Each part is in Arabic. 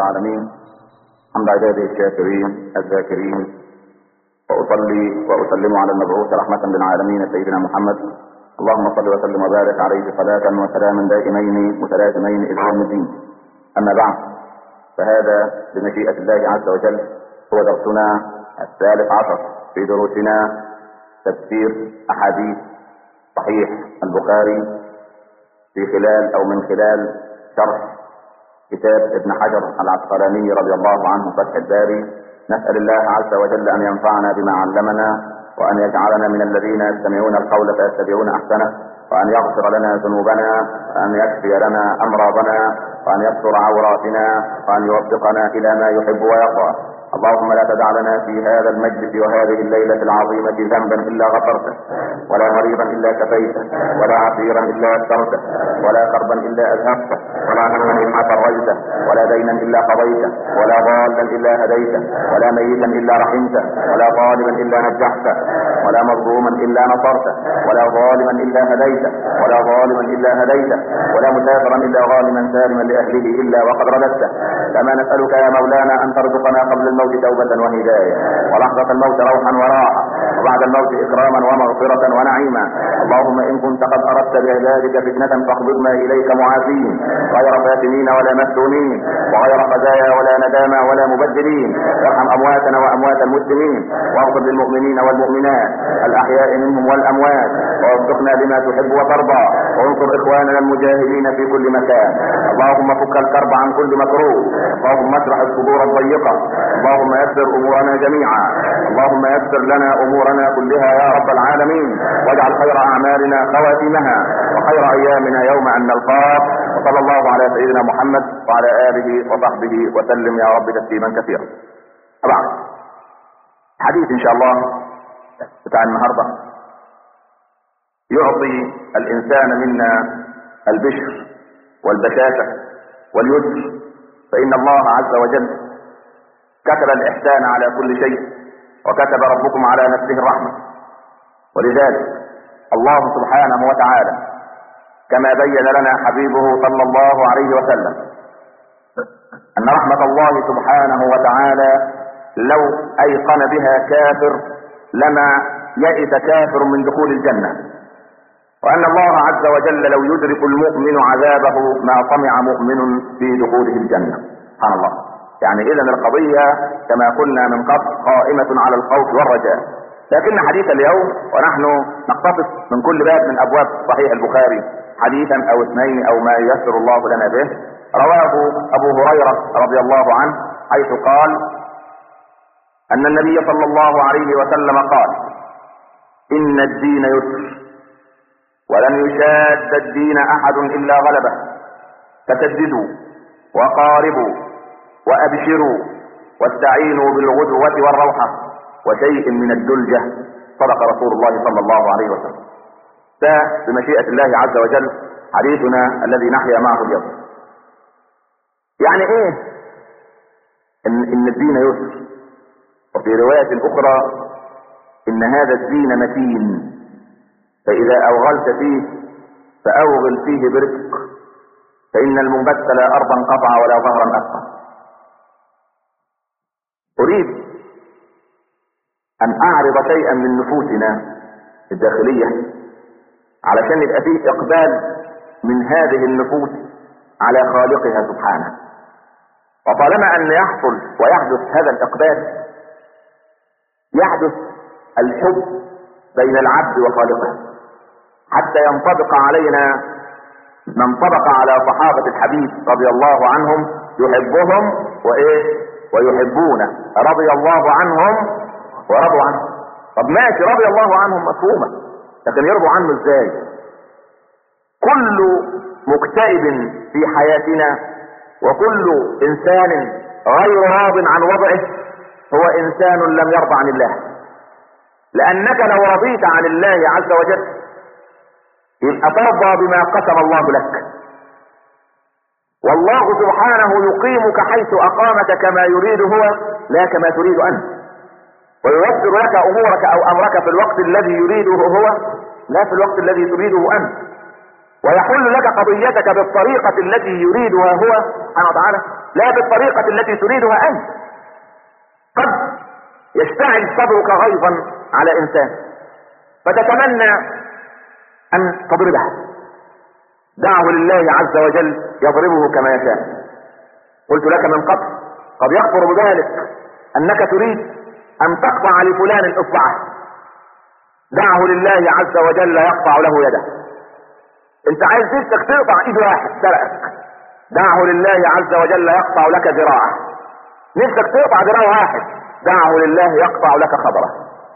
العالمين حمد عباده الشاكرين الذاكرين، وأصلي وأسلم على المبعوث رحمة للعالمين سيدنا محمد. اللهم صل وسلم وبارك عليه صلاة وسلاما دائمين متلازمين إلى يوم الدين. أما بعد، فهذا بمشيئة الله عز وجل هو درسنا 13 في دروسنا تفسير أحاديث صحيح البخاري في خلال أو من خلال شرح كتاب ابن حجر العسقلاني رضي الله عنه فتح الباري. نسأل الله عز وجل أن ينفعنا بما علمنا، وأن يجعلنا من الذين يستمعون القول فيتبعون أحسنه، وأن يغفر لنا ذنوبنا، وأن يكفي لنا أمراضنا، وأن يستر عوراتنا، وأن يوفقنا إلى ما يحب ويرضى. اللهم لا تدع لنا في هذا المجلس وهذه الليلة العظيمة ذنبا إلا غفرته، ولا مريضا إلا كفيته، ولا عسيرا إلا يسرته، ولا كربا إلا أذهبته، ولا هما إلا فرجته، ولا دينا إلا قضيته، ولا ضالا إلا هديته، ولا ميتا إلا رحمته، ولا ظالما إلا نجحته، ولا مظلوما إلا نصرته، ولا ظالما إلا هديته، ولا ظالما إلا هديته، ولا مسافرا إلا غانما سالما لأهله إلا وقد رددته. كما نسألك يا مولانا أن ترزقنا قبل الموت توبة وهداية، ولحظة الموت روحا وراحة، وبعد الموت إكراما ومغفرة ونعيما. اللهم إن كنت قد أردت بعبادك فتنة فاقبضنا إليك معافين، غير فاتنين ولا مفتونين، وغير خزايا ولا ندامى ولا مبدلين. ارحم أمواتنا وأموات المسلمين، واغفر للمؤمنين والمؤمنات الأحياء منهم والأموات، ووفقنا لما تحب وترضى، وانصر إخواننا المجاهدين في كل مكان. اللهم فك الكرب عن كل مكروه، اللهم اشرح الصدور الضيقة، اللهم يسر أمورنا جميعا، اللهم يسر لنا أمورنا كلها يا رب العالمين، واجعل خير أعمالنا خواتمها، وخير أيامنا يوم أن نلقاك. وصلى الله على سيدنا محمد وعلى آله وصحبه وسلم يا رب تسليما كثيرا. طبعا حديث إن شاء الله بتاع النهاردة يعطي الإنسان منا البشر والبشاشة واليسر، فإن الله عز وجل كتب الإحسان على كل شيء، وكتب ربكم على نفسه الرحمة. ولذلك الله سبحانه وتعالى كما بين لنا حبيبه صلى الله عليه وسلم أن رحمة الله سبحانه وتعالى لو أيقن بها كافر لما يئس كافر من دخول الجنة، وأن الله عز وجل لو يدرك المؤمن عذابه ما طمع مؤمن في دخوله الجنة. سبحان الله. يعني إذا القضية كما قلنا من قبل قائمة على الخوف والرجاء. لكن حديث اليوم، ونحن نقتص من كل باب من أبواب صحيح البخاري حديثا أو اثنين أو ما ييسر الله لنا به، رواه أبو هريرة رضي الله عنه حيث قال أن النبي صلى الله عليه وسلم قال: إن الدين يسر، ولن يشاد الدين أحد إلا غلبه، فسددوا وقاربوا وأبشروا واستعينوا بالغدوة والروحة وشيء من الدلجة. صدق رسول الله صلى الله عليه وسلم. ده بمشيئة الله عز وجل حديثنا الذي نحيا معه اليوم. يعني ايه إن الدين يسر؟ وفي رواية أخرى إن هذا الدين متين، فإذا أوغلت فيه فأوغل فيه برفق، فإن المنبت لا أرضا قطع ولا ظهرا أبقى. أريد أن أعرض شيئا من نفوسنا الداخلية علشان يبقى فيه إقبال من هذه النفوس على خالقها سبحانه. وطالما أن يحصل ويحدث هذا الإقبال يحدث الحب بين العبد وخالقه، حتى ينطبق علينا ما انطبق على صحابة الحبيب رضي الله عنهم، يحبهم ويحبونه، رضي الله عنهم ورضوا عنه. طب ماشي، رضي الله عنهم مفهومة، لكن يرضوا عنه ازاي؟ كل مكتئب في حياتنا وكل انسان غير راض عن وضعه هو انسان لم يرضى عن الله. لانك لو رضيت عن الله عز وجل يبقى ترضى بما قسم الله لك، والله سبحانه يقيمك حيث اقامك كما يريد هو لا كما تريد انت، وييسر لك امورك او امرك في الوقت الذي يريده هو لا في الوقت الذي تريده انت، ويحل لك قضيتك بالطريقة التي يريدها هو سبحانه وتعالى لا بالطريقة التي تريدها انت. قد يشتعل صدرك غيظا على انسان فتتمنى ان تضربه، دعه لله عز وجل يضربه كما يشاء. قلت لك من قبل قد يخطر بذلك انك تريد ان تقطع لفلان اصبعه، دعه لله عز وجل يقطع له يده. انت عايز نفسك تقطع ايد واحد سرقك، دعه لله عز وجل يقطع لك ذراعه. نفسك تقطع ذراع واحد، دعه لله يقطع لك خبره.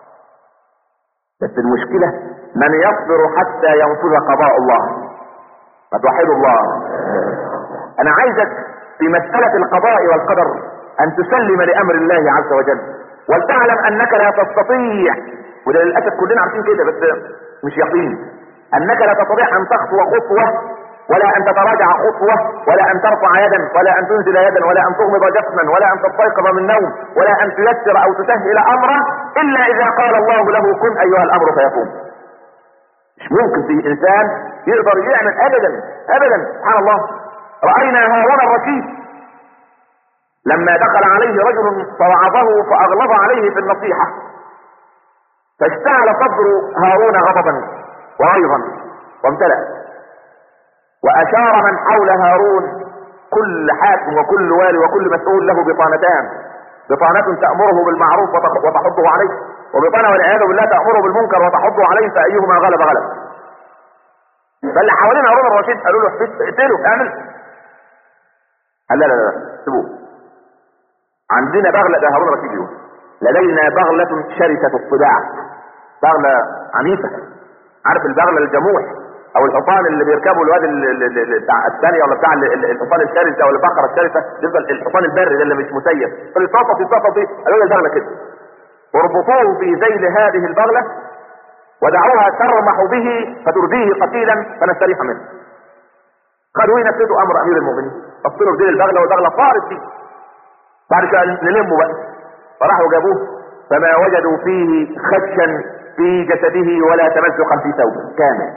بس المشكلة من يصبر حتى ينفذ قضاء الله. فتوحد الله. انا عايزك في مسألة القضاء والقدر ان تسلم لامر الله عز وجل، ولتعلم انك لا تستطيع، وده للأسف كلنا عارفين كده بس مش يقين، انك لا تستطيع ان تخطو خطوة ولا ان تتراجع خطوة ولا ان ترفع يدا ولا ان تنزل يدا ولا ان تغمض جسما ولا ان تستيقظ من النوم ولا ان تيسر او تسهل امرا الا اذا قال الله له كن ايها الامر فيكون. مش ممكن في انسان يقدر يعمل ابدا ابدا. سبحان الله. رأينا هارون الرشيد لما دخل عليه رجل فوعظه فاغلظ عليه في النصيحة فاشتعل صدر هارون غضبا وغيظا وامتلأ، واشار من حول هارون كل حاكم وكل والي وكل مسؤول له بطانتان، بطانة تأمره بالمعروف وتحضه عليه، وبطانة والعياذ بالله تأمره بالمنكر وتحضه عليه، فأيهما غلب غلب. فاللي حوالين هارون الرشيد قالوا له اقتله اعمل. قال لا لا لا سيبوه، عندنا بغلة. ده هارون الرشيد يقول لدينا بغلة شرسة الطباع، بغلة عنيفة. عارف البغلة الجموح او الحصان اللي بيركبه الواد بتاع الثانية ولا بتاع الحصان الشرسة او البقرة الشرسة، يفضل الحصان البري ده اللي مش مسير فيتصفط قالوا البغلة كده، واربطوه في ذيل هذه البغلة ودعوها ترمح به فترديه قتيلا فنستريح منه. قالوا ينفذوا امر امير المؤمنين، افصلوا في ذيل البغلة والبغلة طارت فيه. بعد كده نلمه بقى، فراحوا جابوه فما وجدوا فيه خدشا في جسده ولا تمزقا في ثوبه كامل.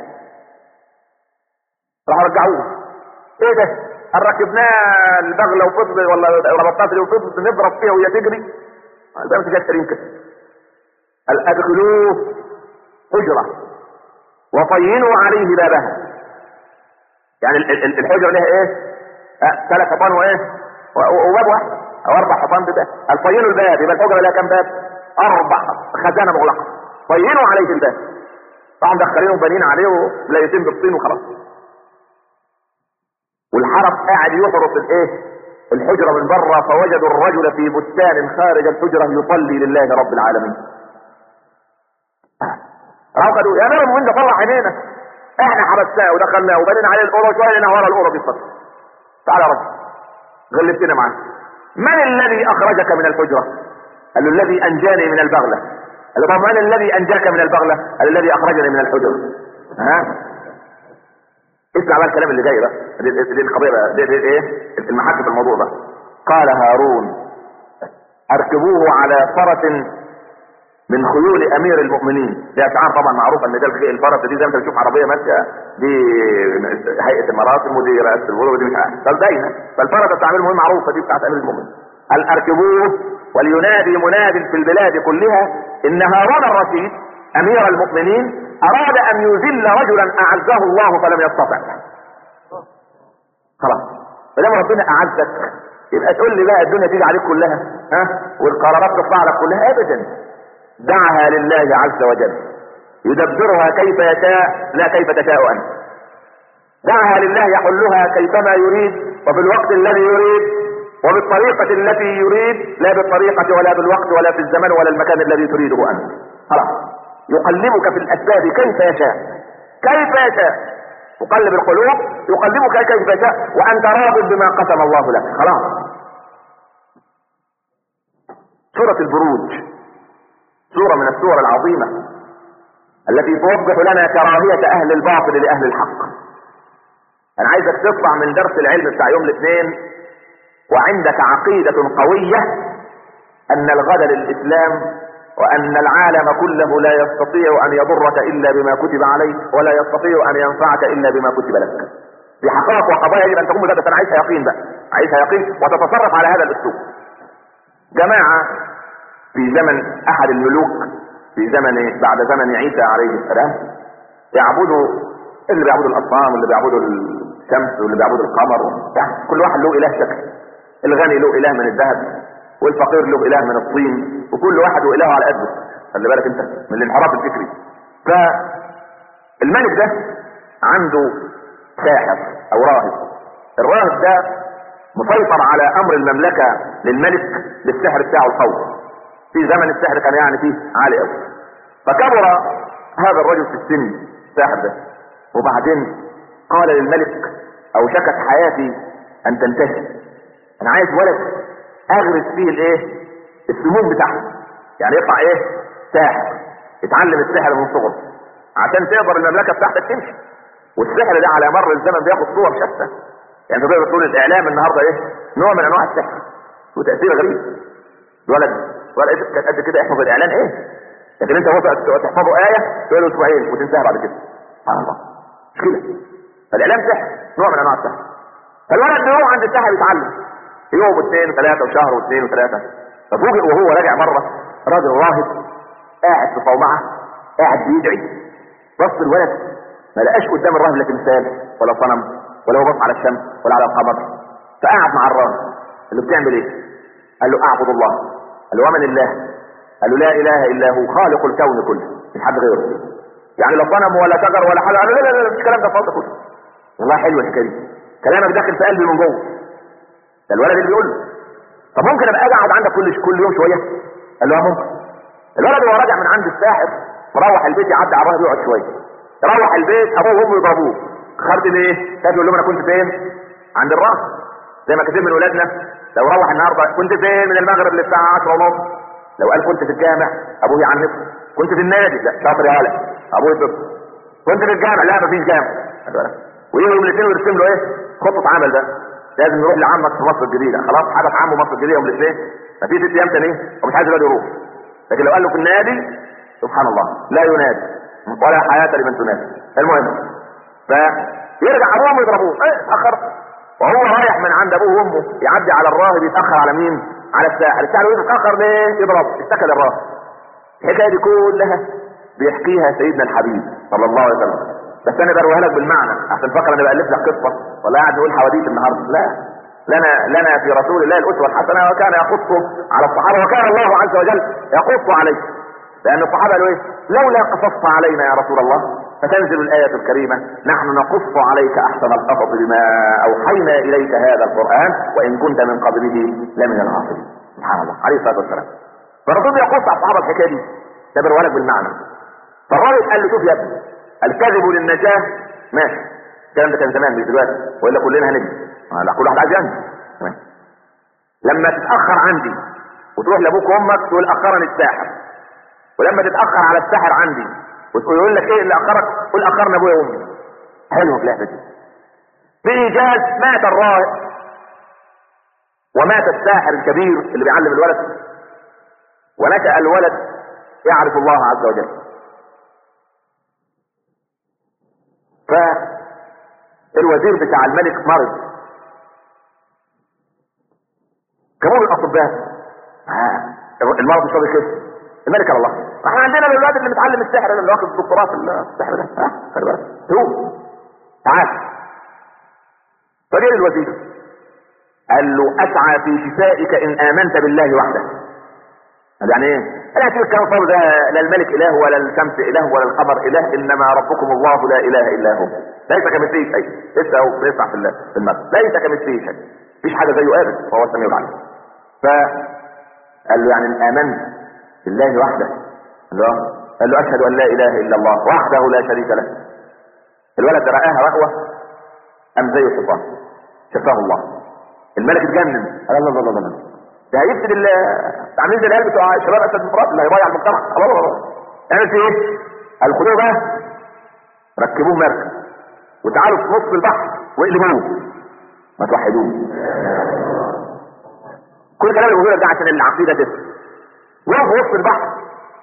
راحوا رجعوه. ايه ده؟ قال ركبناه البغلة وفضل ولا ربطات وفضل نضرب فيها وهي تجري. ده مش جاي كريم كده. قال ادخلوه حجرة وطينوا عليه بابها. يعني الحجرة لها ايه؟ 3 حيطان وايه؟ وباب واحد او 4 حيطان بباب. قال طينوا الباب، يبقى الحجرة لها كام باب؟ 4 خزانة مغلقة. طينوا عليه الباب. طبعا مدخلينه وبانين عليه ولايتين بالطين وخلاص. والحرس قاعد يحرس الايه؟ الحجرة من بره، فوجدوا الرجل في بستان خارج الحجرة يصلي لله رب العالمين. راحوا قالوا يا امير المؤمنين ده طلع عينينا، احنا حبسناه ودخلناه وبنينا عليه القرى شويه لنا ورا القرى بيصلي. تعالى يا رجل غلبتنا معاه. من الذي اخرجك من الحجرة؟ قال له الذي انجاني من البغلة. قال له من الذي انجاك من البغلة؟ قال الذي اخرجني من الحجرة. اسمع بقى الكلام اللي جاي بقى، دي القضيه بقى، دي ايه المحك في الموضوع ده. قال هارون اركبوه على فرس من خيول امير المؤمنين. ده اشعار طبعا معروف ان ده الفرس دي زي ما انت بتشوف عربيه ماشيه دي هيئه المراسم ودي رئاسه الغرب ودي مش عارف فالباينه، فالفرس بتاع امير المؤمنين معروفه دي بتاعت امير المؤمنين. قال اركبوه ولينادي مناد في البلاد كلها ان هارون الرشيد امير المؤمنين اراد ان يذل رجلا اعزه الله فلم يستطع. خلاص فلما ربنا اعزك يبقى تقول لي بقى الدنيا تيجي عليك كلها والقرارات تطلع لك كلها ابدا. دعها لله عز وجل يدبرها كيف يشاء لا كيف تشاء انت. دعها لله يحلها كيفما يريد وفي الوقت الذي يريد وبالطريقة التي يريد، لا بالطريقة ولا بالوقت ولا في الزمن ولا المكان الذي تريده انت. خلاص يقلبك في الاسباب كيف يشاء كيف يشاء. يقلب القلوب يقلبك كيف يشاء وانت راض بما قسم الله لك. خلاص. سورة البروج سورة من السور العظيمة التي توضح لنا كراهية اهل الباطل لاهل الحق. انا عايزك تطلع من درس العلم بتاع يوم الاثنين وعندك عقيدة قوية ان الغد للاسلام وان العالم كله لا يستطيع ان يضرك الا بما كتب عليك ولا يستطيع ان ينفعك الا بما كتب لك. في حقائق وقضايا يجب ان تكون مجدده. انا عايزها يقين بقى، عايزها يقين وتتصرف على هذا الاسلوب. جماعه في زمن احد الملوك، في زمن بعد زمن عيسى عليه السلام، يعبدوا اللي بيعبدوا الاصنام واللي بيعبدوا الشمس واللي بيعبدوا القمر، يعني كل واحد له اله شكل. الغني له اله من الذهب، والفقير له اله من الطين، وكل واحد واله على قده. خلي بالك انت من الانحراف الفكري. فالملك ده عنده ساحر او راهب. الراهب ده مسيطر على امر المملكه للملك بالسحر بتاعه القوي. في زمن السحر كان يعني فيه عالي قوي. فكبر هذا الرجل في السن الساحر ده، وبعدين قال للملك: اوشكت حياتي ان تنتهي، انا عايز ولد اغرس فيه الايه؟ السموم بتاعته، يعني يطلع ايه؟ ساحر، يتعلم السحر من صغره عشان تقدر المملكه بتاعتك تمشي. والسحر ده على مر الزمن بياخد صور شتى، يعني تقدر تقول الاعلام النهارده ايه؟ نوع من انواع السحر وتاثير غريب. الولد كان قد كده يحفظ الاعلان ايه؟ لكن انت هو تحفظه ايه تقول له اسبوعين وتنتهي بعد كده. سبحان الله، مش كده؟ فالاعلام سحر، نوع من انواع السحر. فالولد بيروح عند الساحر يتعلم يوم واثنين وثلاثه وشهر واثنين وثلاثه. ففوجئ وهو راجع مره راجل راهب قاعد في صومعه قاعد بيدعي. بص الولد ما لقاش قدام الراهب لا تمثال ولا صنم ولا هو بص على الشمس ولا على القمر. فقعد مع الراهب قال له: بتعمل ايه؟ قال له: اعبد الله. قال له: ومن الله؟ قال له: لا اله الا هو خالق الكون كله، مش حد غيره. يعني لا صنم ولا شجر ولا حاجه. قال له: لا مش الكلام ده فاضي كله. والله حلو الحكايه دي، كلامك داخل في قلبي من جوه. ده الولد اللي بيقول له: طب ممكن ابقى اقعد عندك كل يوم شويه؟ قال له: ممكن. الولد وهو راجع من عند الساحر مروح البيت يعدي على الراهب يقعد شويه. يروح البيت ابوه وامه يضربوه. خرج ليه؟ كان يقول لهم: انا كنت فين؟ عند الراهب. زي ما كتير من ولادنا لو روح النهارده: كنت فين من المغرب للساعه 10:30؟ لو قال كنت في الجامع ابوه يعنفه. كنت في النادي، لا شاطر يا ولد، ابوه يضرب. كنت في الجامع، لا مفيش جامع. ويجي يوم الاثنين ويرسم له ايه؟ خطه عمل بقى. لازم يروح لعمك في مصر الجديده، خلاص حدث عمه مصر الجديده يوم الاثنين، مفيش 6 ايام تاني ومش عايز الواد يروح. لكن لو قال له في النادي، سبحان الله، لا ينادي ولا حياه لمن تنادي. المهم فيرجع ابوه يضربوه: ايه اتاخر؟ وهو رايح من عند ابوه وامه يعدي على الراهب يتاخر على مين؟ على الساحر. الساحر يقول: اتاخر ليه؟ يضرب. اشتكى للراهب. الحكايه دي كلها بيحكيها سيدنا الحبيب صلى الله عليه وسلم، بس انا برويها لك بالمعنى عشان فكر انا بالف لك قصه ولا قاعد نقول حواديت النهارده. لا، لنا في رسول الله الاسوه الحسنه، وكان يقص على الصحابه، وكان الله عز وجل يقص عليه. لان الصحابه قالوا ايه؟ لولا قصصت علينا يا رسول الله، فتنزل الايه الكريمه: نحن نقص عليك احسن القصص بما اوحينا اليك هذا القران وان كنت من قبله لمن الغافلين. سبحان الله عليه الصلاه والسلام. فالرسول يقص على الصحابه الحكايه دي، ده برويها لك بالمعنى. فالراجل قال له: شوف يا ابني، الكذب للنجاه ماشي، الكلام ده كان زمان مش دلوقتي، والا كلنا هنجي. لا، كل واحد عايز ينجي. لما تتاخر عندي وتروح لابوك وامك تقول: اخرني الساحر. ولما تتاخر على الساحر عندي وتقول يقول لك: ايه اللي اخرك؟ قول: اخرنا ابويا وامي. حلو اللعبه دي. بايجاز مات الراهب ومات الساحر الكبير اللي بيعلم الولد، ونشأ الولد يعرف الله عز وجل. فالوزير بتاع الملك مرض. كمان الاطباء المرض مش راضي كده. الملك على الله: احنا عندنا الولاد اللي متعلم السحر اللي واخد الدكتوراه في السحر ده، خلي بالك هو تعال. فجاء الوزير قال له: اسعى في شفائك ان امنت بالله وحده. قال يعني ايه؟ انا هسيب الكلام الفاضي ده، لا الملك اله ولا الشمس اله ولا القمر اله، انما ربكم الله لا اله الا هو، ليس كمثله شيء. لسه هو بيسمع في المثل: ليس كمثله شيء، مفيش حاجه زيه ابدا، وهو السميع العليم. فقال له: يعني ان امنت بالله وحده؟ قال له: اشهد ان لا اله الا الله وحده لا شريك له. الولد رآها رأوة قام زي الشيطان، شفاه الله. الملك اتجنن، قال: الله الله الله، ده هيفسد عاملين زي العيال بتوع شباب اسد المفرط اللي هيضيع المجتمع. الله اعمل فيه ايه؟ قال: خدوه بقى ركبوه مركب وتعالوا في نص البحر واقلبوه، ما توحدوه. كل كلام الوزير ده عشان العقيده كده. وقف وسط البحر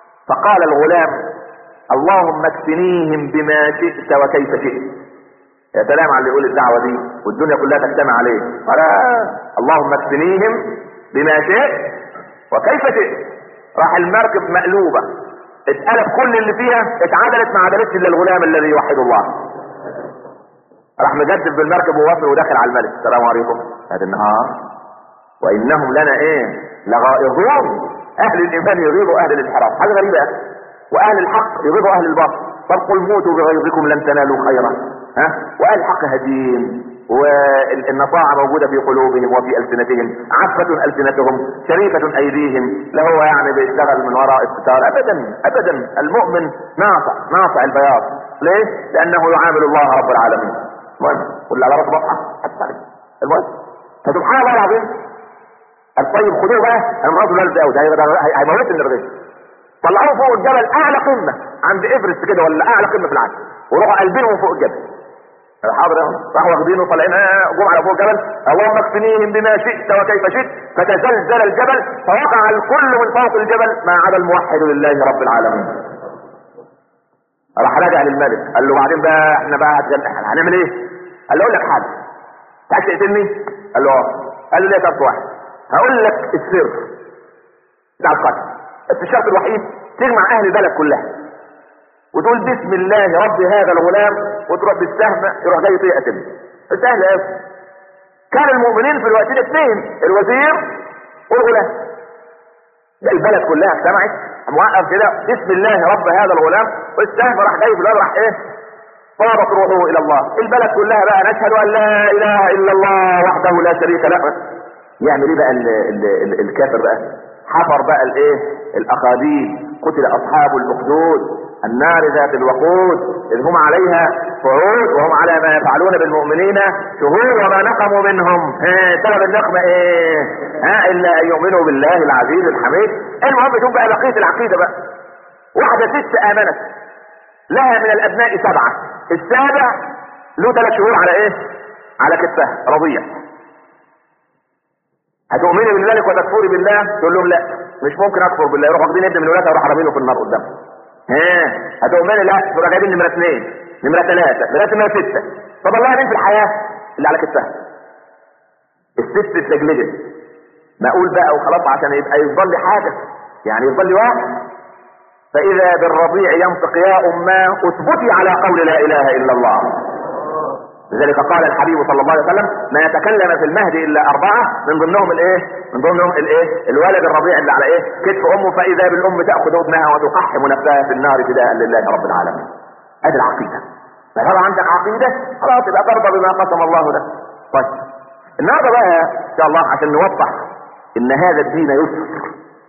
فقال الغلام: اللهم اكفنيهم بما شئت وكيف شئت. يا سلام على اللي يقول الدعوة دي والدنيا كلها تجتمع عليه. قال اللهم اكفنيهم بما شئت وكيف شئت. راح المركب مقلوبة، اتقلب كل اللي فيها، اتعدلت ما عدلتش الا الغلام الذي يوحد الله. راح مجدد بالمركب ووصل وداخل على الملك. السلام عليكم. هذا النهار وانهم لنا ايه لغائظون. اهل الايمان يغيظوا اهل الانحراف، حاجه غريبه. واهل الحق يغيظوا اهل الباطل. طب قل موتوا بغيظكم لن تنالوا خيرا. واهل الحق هادين، والنصاعة موجودة في قلوبهم وفي ألسنتهم، عفة ألسنتهم شريفة أيديهم. لا هو يعني بيشتغل من وراء الستار أبدا أبدا. المؤمن ناصع البياض. ليه؟ لأنه يعامل الله رب العالمين. المهم كل على رأس بطحة حتى عليه. المهم فسبحان الله العظيم. الطيب خدوه بقى، انا مرات الولد قوي هيموت النرغيش. طلعوه فوق الجبل اعلى قمة عند ايفرست كده، ولا اعلى قمة في العالم، وروحوا قلبينهم فوق الجبل. حاضر راحوا واخدينه وطالعين جم على فوق الجبل. اللهم اكفنيهم بما شئت وكيف شئت. فتزلزل الجبل فوقع الكل من فوق الجبل ما عدا الموحد لله رب العالمين. راح راجع للملك قال له بعدين بقى احنا بقى هنعمل ايه؟ قال له اقول لك حاجه، تعال تقتلني؟ قال له قال له ليه؟ طب واحد هقول لك السر بتاع القتل، بس الشرط الوحيد تجمع اهل البلد كلها وتقول بسم الله رب هذا الغلام، وتروح بالسهم يروح جاي يقتل. سهل قوي. كان المؤمنين في الوقت ده اثنين، الوزير والغلام. البلد كلها اجتمعت، موقف كده بسم الله رب هذا الغلام، والسهم راح جاي في الارض، راح ايه؟ طابت روحه الى الله. البلد كلها بقى نشهد ان لا اله الا الله وحده لا شريك له. يعمل ايه بقى الكافر بقى؟ حفر بقى الايه؟ الاقاديم. قتل اصحاب الاخدود النار ذات الوقود اذ هم عليها قعود وهم على ما يفعلون بالمؤمنين شهود وما نقموا منهم. سبب النقمة ايه؟ الا ان يؤمنوا بالله العزيز الحميد. المهم شوف بقى بقية العقيدة بقى. واحدة ست امنت لها من الابناء 7، السابع له 3 شهور على ايه؟ على كتفها رضيع. هتؤمني بذلك وتكفري بالله؟ تقول لهم لا مش ممكن اكفر بالله. يروحوا واخدين ابن من ولادها ويروحوا حرامينه في النار قدامهم. هتؤمني؟ لا. تروح جايبين نمرة 2 نمرة 3 لغايه نمرة 6. طب الله مين في الحياة؟ اللي على كتفها. الست اتلجلجت. ما اقول بقى وخلاص عشان يبقى يفضل لي حاجة، يعني يفضل لي واحد. فاذا بالرضيع ينطق يا اماه اثبتي على قول لا اله الا الله. لذلك قال الحبيب صلى الله عليه وسلم ما يتكلم في المهد الا 4 من ضمنهم الايه؟ من ضمنهم الايه؟ الولد الرضيع اللي على ايه؟ كتف امه. فاذا بالام تاخذ ابنها وتقحم نفسها في النار فداء لله رب العالمين. ادي العقيده. فطبعا عندك عقيده خلاص يبقى ترضى بما قسم الله لك. طيب النهارده بقى ان شاء الله عشان نوضح ان هذا الدين يسر.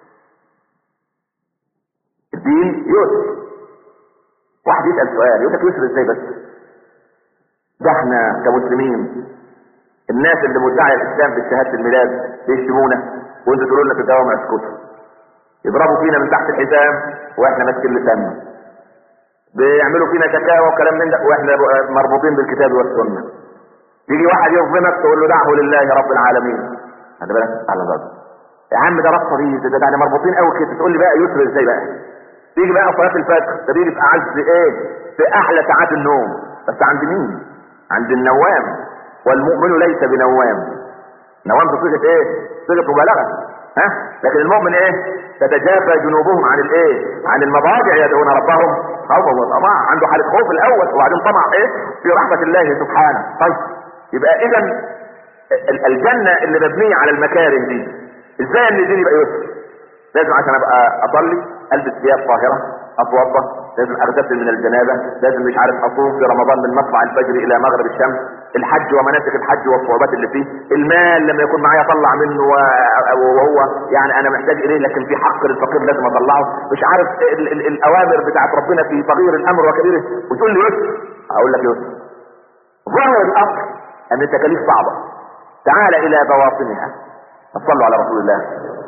الدين يسر. واحد يسال سؤال يقول لك يسر ازاي بس؟ ده احنا كمسلمين الناس اللي مدعي الاسلام بشهاده الميلاد بيشتمونا وانتوا تقولوا لنا في الدوام اسكتوا. يضربوا فينا من تحت الحزام واحنا ماسكين لساننا. بيعملوا فينا شكاوى وكلام من ده واحنا مربوطين بالكتاب والسنه. يجي واحد يظلمك تقول له دعه لله رب العالمين. خلي بالك على الارض يا عم ده رقصه دي ده احنا مربوطين قوي كده. تقول لي بقى يسر ازاي بقى؟ تيجي بقى صلاه الفجر ده بيجي في اعز ايه؟ في احلى ساعات النوم. بس عند مين؟ عند النوام. والمؤمن ليس بنوام. نوام بصيغه ايه؟ صيغه مبالغه. لكن المؤمن ايه؟ تتجافى جنوبهم عن الايه؟ عن المضاجع يدعون ربهم خوفا وطمعا. عنده حاله خوف الاول وبعدين طمع ايه؟ في رحمه الله سبحانه. طيب يبقى اذا الجنه اللي مبنيه على المكارم دي ازاي ان الدين يبقى يسر؟ لازم عشان ابقى اصلي البس ثياب طاهره، اتوضا، لازم اغتسل من الجنابه، لازم مش عارف اصوم في رمضان من مطلع الفجر الى مغرب الشمس، الحج ومناسك الحج والصعوبات اللي فيه، المال لما يكون معايا اطلع منه وهو يعني انا محتاج اليه لكن في حق للفقير لازم اطلعه، مش عارف الاوامر بتاعت ربنا في صغير الامر وكبيره. وتقول لي يسر؟ اقول لك يسر. ظاهر الامر ان التكاليف صعبه. تعال الى بواطنها. صلوا على رسول الله.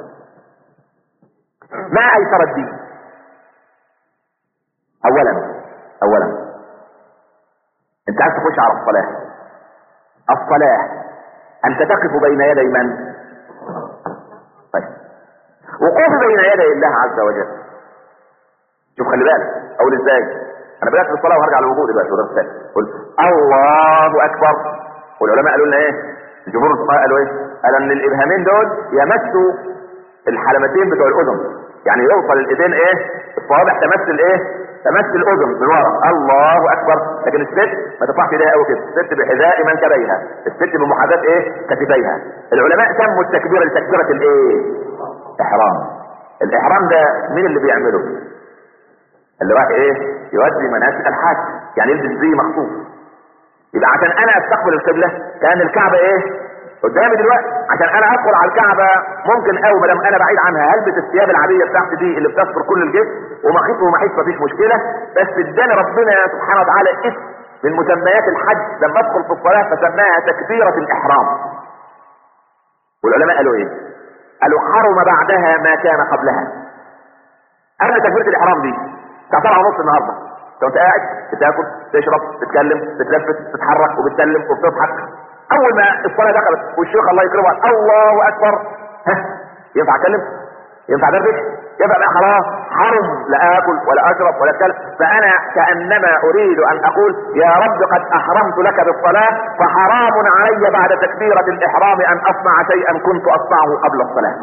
ما ايسر الدين؟ اولا انت عايز تخش على الصلاة انت تقف بين يدي من؟ طيب وقوف بين يدي الله عز وجل. شوف خلي بالك اقول ازاي. انا بدأت بالصلاة وهرجع للوضوء بقى شو ده. قل الله اكبر. والعلماء قالوا لنا ايه؟ الجمهور الفقهاء قالوا ايه؟ قال ان الابهامين دول يمسوا الحلمتين بتوع الاذن، يعني يوصل الايدين ايه؟ الصوابع تمثل ايه؟ تمثل الاذن من ورا. الله اكبر. لكن الست ما تطلعش ايديها قوي كده، الست بحذاء منكبيها، الست بمحاذاه ايه؟ كتفيها. العلماء سموا التكبيره لتكبيره الايه؟ احرام. الاحرام ده مين اللي بيعمله؟ اللي راح ايه؟ يؤدي مناسك الحج، يعني يلبس زي مخصوص. يبقى عشان انا استقبل القبله كان الكعبه ايه؟ قدامي دلوقتي، عشان انا ادخل على الكعبه ممكن قوي ما دام انا بعيد عنها هلبس الثياب العاديه بتاعتي دي اللي بتستر كل الجسم ومخيط ومحيط مفيش مشكله. بس اداني ربنا سبحانه وتعالى اسم من مسميات الحج لما ادخل في الصلاه فسماها تكبيره الاحرام. والعلماء قالوا ايه؟ قالوا حرم بعدها ما كان قبلها. قبل تكبيره الاحرام دي الساعه 7:30 النهارده كنت قاعد بتاكل تشرب تتكلم تتلفت تتحرك وبتسلم وبتضحك. اول ما الصلاه دخلت والشيخ الله يكرمه الله اكبر، ها ينفع اتكلم؟ ينفع ادردش؟ يبقى بقى خلاص حرم، لا اكل ولا اشرب ولا اتكلم. فانا كانما اريد ان اقول يا رب قد احرمت لك بالصلاه فحرام علي بعد تكبيره الاحرام ان اصنع شيئا كنت اصنعه قبل الصلاه.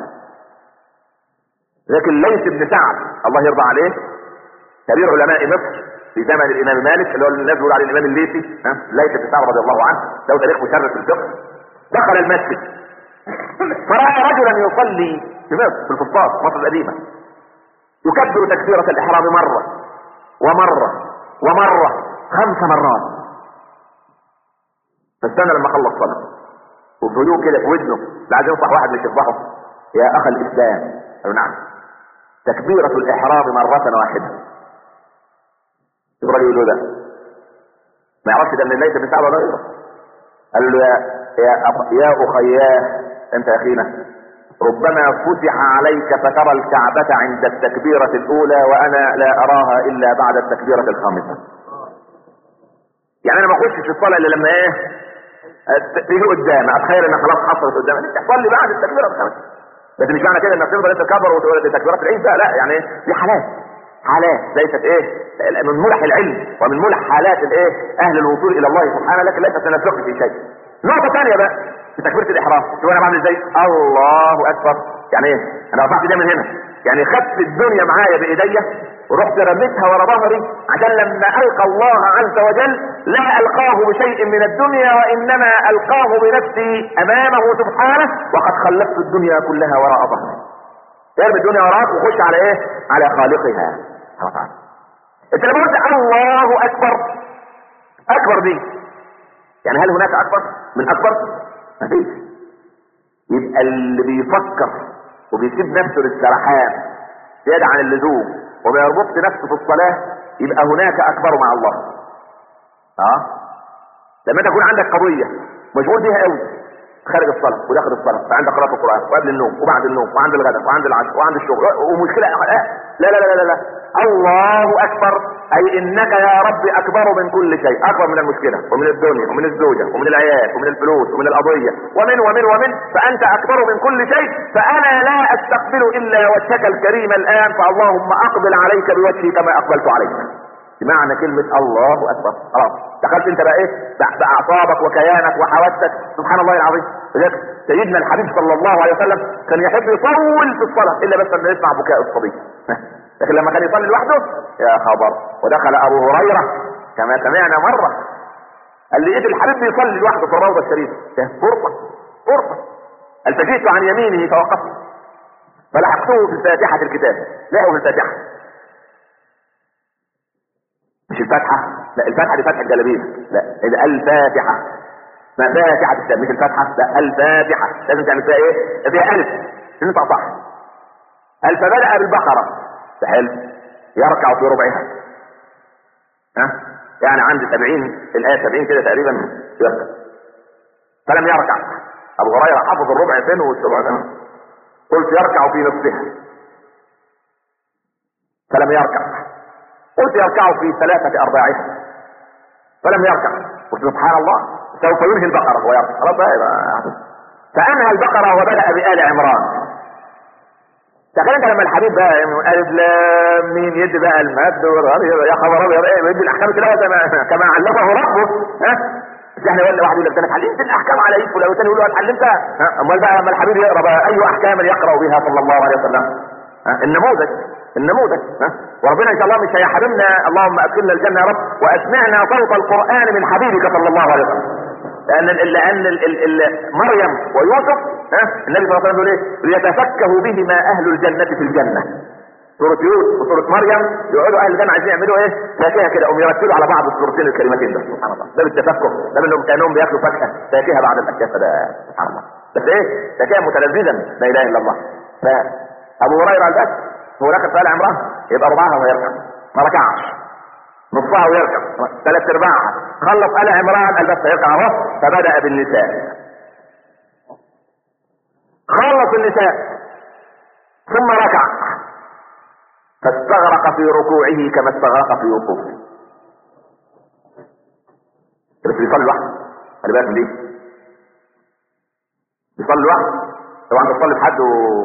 لكن ليث بن سعد الله يرضى عليه كبير علماء مصر في زمن الامام مالك اللي هو الناس بيقولوا عليه الامام الليثي، ليث بن سعد رضي الله عنه له تاريخ مشرف في الفقه. دخل المسجد فراى رجلا يصلي في مصر في الفسطاط مصر القديمه يكبر تكبيره الاحرام مره ومره ومره 5 مرات. فاستنى لما خلص صلاه وبهدوء كده في ودنه لا عايز ينصح واحد مش يصبحه يا اخ الاسلام. قالوا نعم. تكبيره الاحرام مره واحده. الراجل يقول له ده ما يعرفش ده من الليث بن سعد ولا غيره. قال له يا اخياه انت يا اخينا ربما فتح عليك فترى الكعبة عند التكبيرة الاولى وانا لا اراها الا بعد التكبيرة الخامسة. يعني انا ما اخشش في الصلاة الا لما ايه تيجي قدام اتخيل ان خلاص حصلت قدام تحصل لي بعد التكبيرة الخامسة. بس مش معنى كده انك تفضل انت تكبر وتقول دي تكبيرات العيد ده لا، يعني دي حالات ليست ايه من ملح العلم ومن ملح حالات الايه اهل الوصول الى الله سبحانه، لكن ليست من الفقه في شيء. نقطة ثانية بقى في تكبيرة الاحرام شوف انا بعمل ازاي. الله اكبر يعني ايه؟ انا رفعت ايدي من هنا يعني خدت الدنيا معايا بايديا ورحت رميتها ورا ظهري عشان لما القى الله عز وجل لا القاه بشيء من الدنيا وانما القاه بنفسي امامه سبحانه وقد خلفت الدنيا كلها وراء ظهري. ارمي الدنيا وراك وخش على ايه؟ على خالقها. انت لما قلت الله اكبر اكبر دي يعني هل هناك اكبر من اكبر؟ ما فيش. يبقى اللي بيفكر وبيسيب نفسه للسرحان زيادة عن اللزوم وما يربطش نفسه في الصلاة يبقى هناك اكبر مع الله. لما تكون عندك قضية مشغول بيها قوي خارج الصلاة وداخل الصلاة وعند قراءة القرآن وقبل النوم وبعد النوم وعند الغداء وعند العشاء وعند الشغل ومشكلة لا لا لا لا لا الله اكبر اي انك يا رب اكبر من كل شيء، اكبر من المشكلة ومن الدنيا ومن الزوجة ومن العيال ومن الفلوس ومن القضية ومن فانت اكبر من كل شيء. فانا لا استقبل الا وجهك الكريم الان فاللهم اقبل عليك بوجهي كما اقبلت عليك. بمعنى كلمة الله اكبر خلاص دخلت انت بقى ايه باعصابك وكيانك وحواسك سبحان الله العظيم. لذلك سيدنا الحبيب صلى الله عليه وسلم كان يحب يطول في الصلاة الا بس ان يسمع بكاء الصبي لكن لما كان يصلي لوحده يا خبر. ودخل ابو هريرة كما سمعنا مرة قال لي ايه الحبيب بيصلي لوحده في الروضة الشريفة فرصة قال فجئت عن يمينه فوقفت فلحقته في فاتحة الكتاب لقوا في الفاتحة مش الفاتحة لا الفاتحة دي فتحة الجلابية لا ده الفاتحة ما فاتحة الكتاب مش الفاتحة لا الفاتحة لازم تعمل فيها ايه فيها الف تنطق صح. قال فبدأ بالبقرة حلو يركع في ربعها يعني عند 70 الآية 70 كده تقريبا يركع فلم يركع. أبو هريرة حفظ الربع فين والسبع ده قلت يركع في نصفها فلم يركع. قلت يركع في 3 أرباعها فلم يركع. قلت سبحان الله سوف ينهي البقرة ويركع خلاص بقى. فأنهى البقرة وبدأ بآل عمران تخيل انت لما الحبيب بقى الف لام ميم يدي بقى المد يا خبر ابيض ايه يدي الاحكام كده كما علمه ربه. ها مش احنا ولا واحد يقول لك انا اتعلمت الاحكام على ايدك ولو تاني يقول له اتعلمتها. امال بقى لما الحبيب يقرا بقى اي احكام يقرا بها صلى الله عليه وسلم. النموذج. وربنا ان شاء الله مش هيحرمنا، اللهم ادخلنا الجنه يا رب واسمعنا صوت القران من حبيبك صلى الله عليه وسلم. لان مريم ويوسف النبي صلى الله عليه وسلم يقول ايه؟ ليتفكه بهما اهل الجنه في الجنه. سوره يوسف وسوره مريم يقعدوا اهل الجنه عايزين يعملوا ايه؟ فاكهه كده هم يرتلوا على بعض السورتين الكريمتين ده. سبحان الله، ده بالتفكه، ده انهم كانهم بياكلوا فاكهه بعد الاكياس ده. سبحان الله، بس ايه؟ فاكهه متلذذا، لا اله الا الله. فابو هريره البس هو داخل في آل عمران يبقى ربعها ويركع، ما ركعش نصها ويركع، ثلاث ارباعها خلص آل عمران البس يركع الرأس. فبدأ بالنساء، خلص النساء ثم ركع فاستغرق في ركوعه كما استغرق في وقوفه. بس بيصلي لوحده، خلي بالك من دي، بيصلي لوحده. طبعا انت تصلي بحد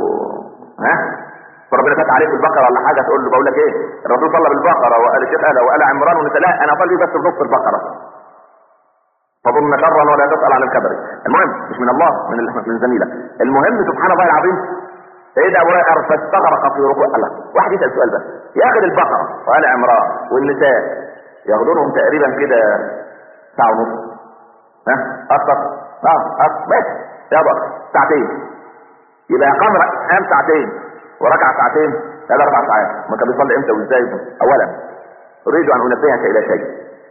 فربنا فتح عليك البقره ولا حاجه تقول له بقول لك ايه؟ الرسول صلى بالبقره وقال الشيخ وقال عمران ونساء، لا انا اصلي بس بنص البقره. فظن شرا ولا تسال عن الكبر. المهم مش من الله، من زميله. المهم سبحان الله العظيم سيدنا ابو هريره فاستغرق في ركوع. الله، واحد يسال سؤال بس، ياخد البقره وقال عمران والنساء ياخدوا لهم تقريبا كده ساعه ونص، اكتر بس يا بقى ساعتين، يبقى قام ساعتين وركع ساعتين، هذا 4 ساعات. ما كان بيصلي امتى وازاي؟ اولا اريد ان انبهك الى شيء.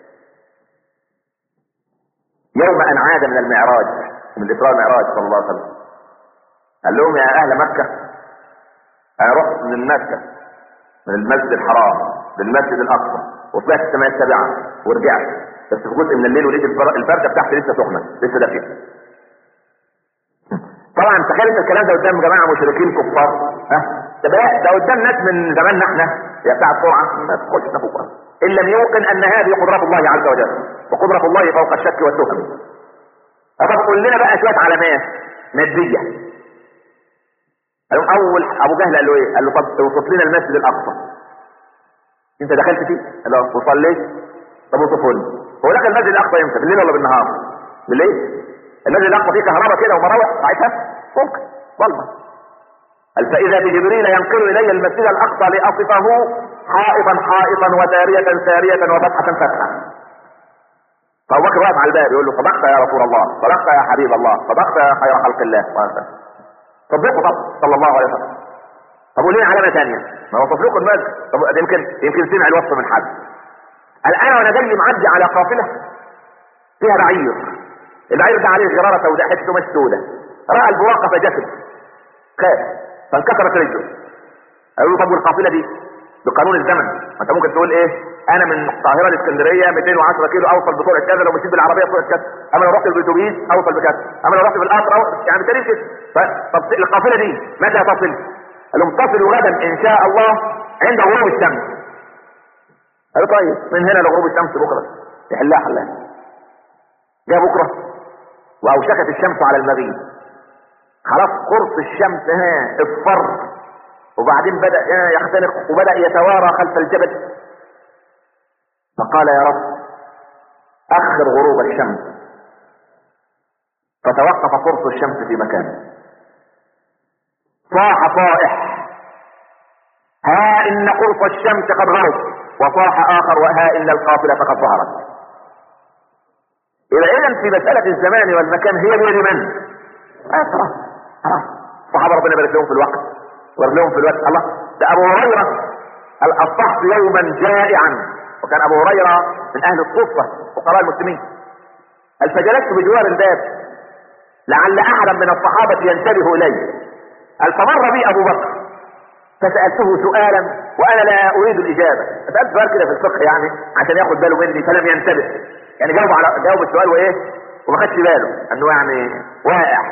يوم ان عاد من المعراج، من الاسراء والمعراج صلى الله عليه وسلم، قال لهم يا اهل مكه انا رحت من مكه من المسجد الحرام للمسجد الاقصى وطلعت السماء السابعه ورجعت، بس في جزء من الليل ولقيت البرده بتاعتي لسه سخنه لسه دافيه. طبعا تخيل انت الكلام ده قدام جماعه مشركين كفار، ده قدام ناس من زماننا احنا يا بتاع السرعه ما تخش نفوق ان لم يوقن ان هذه قدره الله عز وجل وقدره الله فوق الشك والتهم. طب قول لنا بقى شويه علامات ماديه. قالوا اول ابو جهل قال له ايه؟ قال له طب اوصف لنا المسجد الاقصى، انت دخلت فيه؟ قال له وصليت. طب اوصفه لي. هو دخل المسجد الاقصى امتى؟ بالليل ولا بالنهار؟ بالليل. المسجد الاقصى فيه كهرباء كده ومراوح ساعتها ممكن ظلمه. قال فاذا بجبريل ينقل الي المسجد الاقصى لاصفه حائطا وساريه وفتحه فتحه. فابو بكر واقف على الباب يقول له صدقت يا رسول الله، صدقت يا حبيب الله، صدقت يا خير خلق الله. صدقوا طب صلى الله عليه وسلم. طب وليه علامه ثانيه؟ ما هو لكم المسجد. طب يمكن سمع الوصف من حد. قال انا وانا جاي معدي على قافله فيها بعير، البعير ده عليه غراره سوداء حته مش سوداء، راى البواقه فجسد خاف فانكسرت رجله. قالوا له طب والقافله دي بقانون الزمن، ما انت ممكن تقول ايه؟ انا من القاهره لاسكندريه 210 كيلو اوصل بسرعه كذا، لو مشيت بالعربيه بسرعه كذا، اما لو رحت بالاتوبيس اوصل بكذا، اما لو رحت بالقطر يعني تاريخ كده. طب القافله دي متى تصل؟ قال لهم تصل غدا ان شاء الله عند غروب الشمس. قالوا طيب من هنا لغروب الشمس بكره يحلها حلها. جاء بكره واوشكت الشمس على المغيب، خلاص قرص الشمس اصفر وبعدين بدأ يختنق وبدأ يتوارى خلف الجبل. فقال يا رب اخر غروب الشمس، فتوقف قرص الشمس في مكانه. صاح صائح ها ان قرص الشمس قد غرب، وصاح اخر وها ان القافلة قد ظهرت. اذا في مسألة الزمان والمكان هي بيد من؟ خلاص صحابة ربنا يبارك لهم في الوقت ويبارك لهم في الوقت. الله، ده ابو هريرة اصبحت يوما جائعا، وكان ابو هريرة من اهل الصفة فقراء المسلمين. قال فجلست بجوار الباب لعل احدا من الصحابة ينتبه الي. قال فمر بي ابو بكر فسألته سؤالا وانا لا اريد الاجابة. سألت سؤال كده في الفقه يعني عشان ياخد باله مني فلم ينتبه، يعني جاوب السؤال وايه وما خدش باله انه يعني واقع.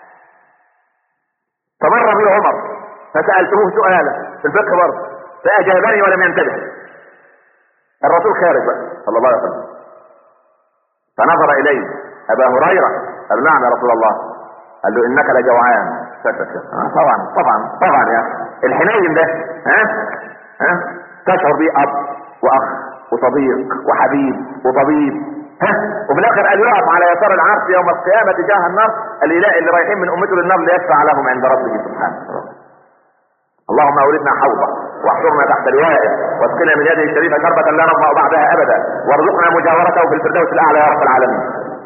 فمر بي عمر فسألته سؤالا في الفقه برضه فاجابني ولم ينتبه. الرسول خارج بقى صلى الله عليه وسلم فنظر اليه ابا هريرة. قال نعم يا رسول الله. قال له انك لجوعان طبعا يا الحنين ده تشعر بيه اب واخ وصديق وحبيب وطبيب وفي الاخر قال يقف على يسار العرش يوم القيامه تجاه النار الاله اللي رايحين من امته للنار ليشفع لهم عند ربه سبحانه. اللهم اوردنا حوضه واحشرنا تحت لوائه واسقنا من يده الشريفه شربه لا نظمأ بعدها ابدا وارزقنا مجاورته في الفردوس الاعلى يا رب العالمين.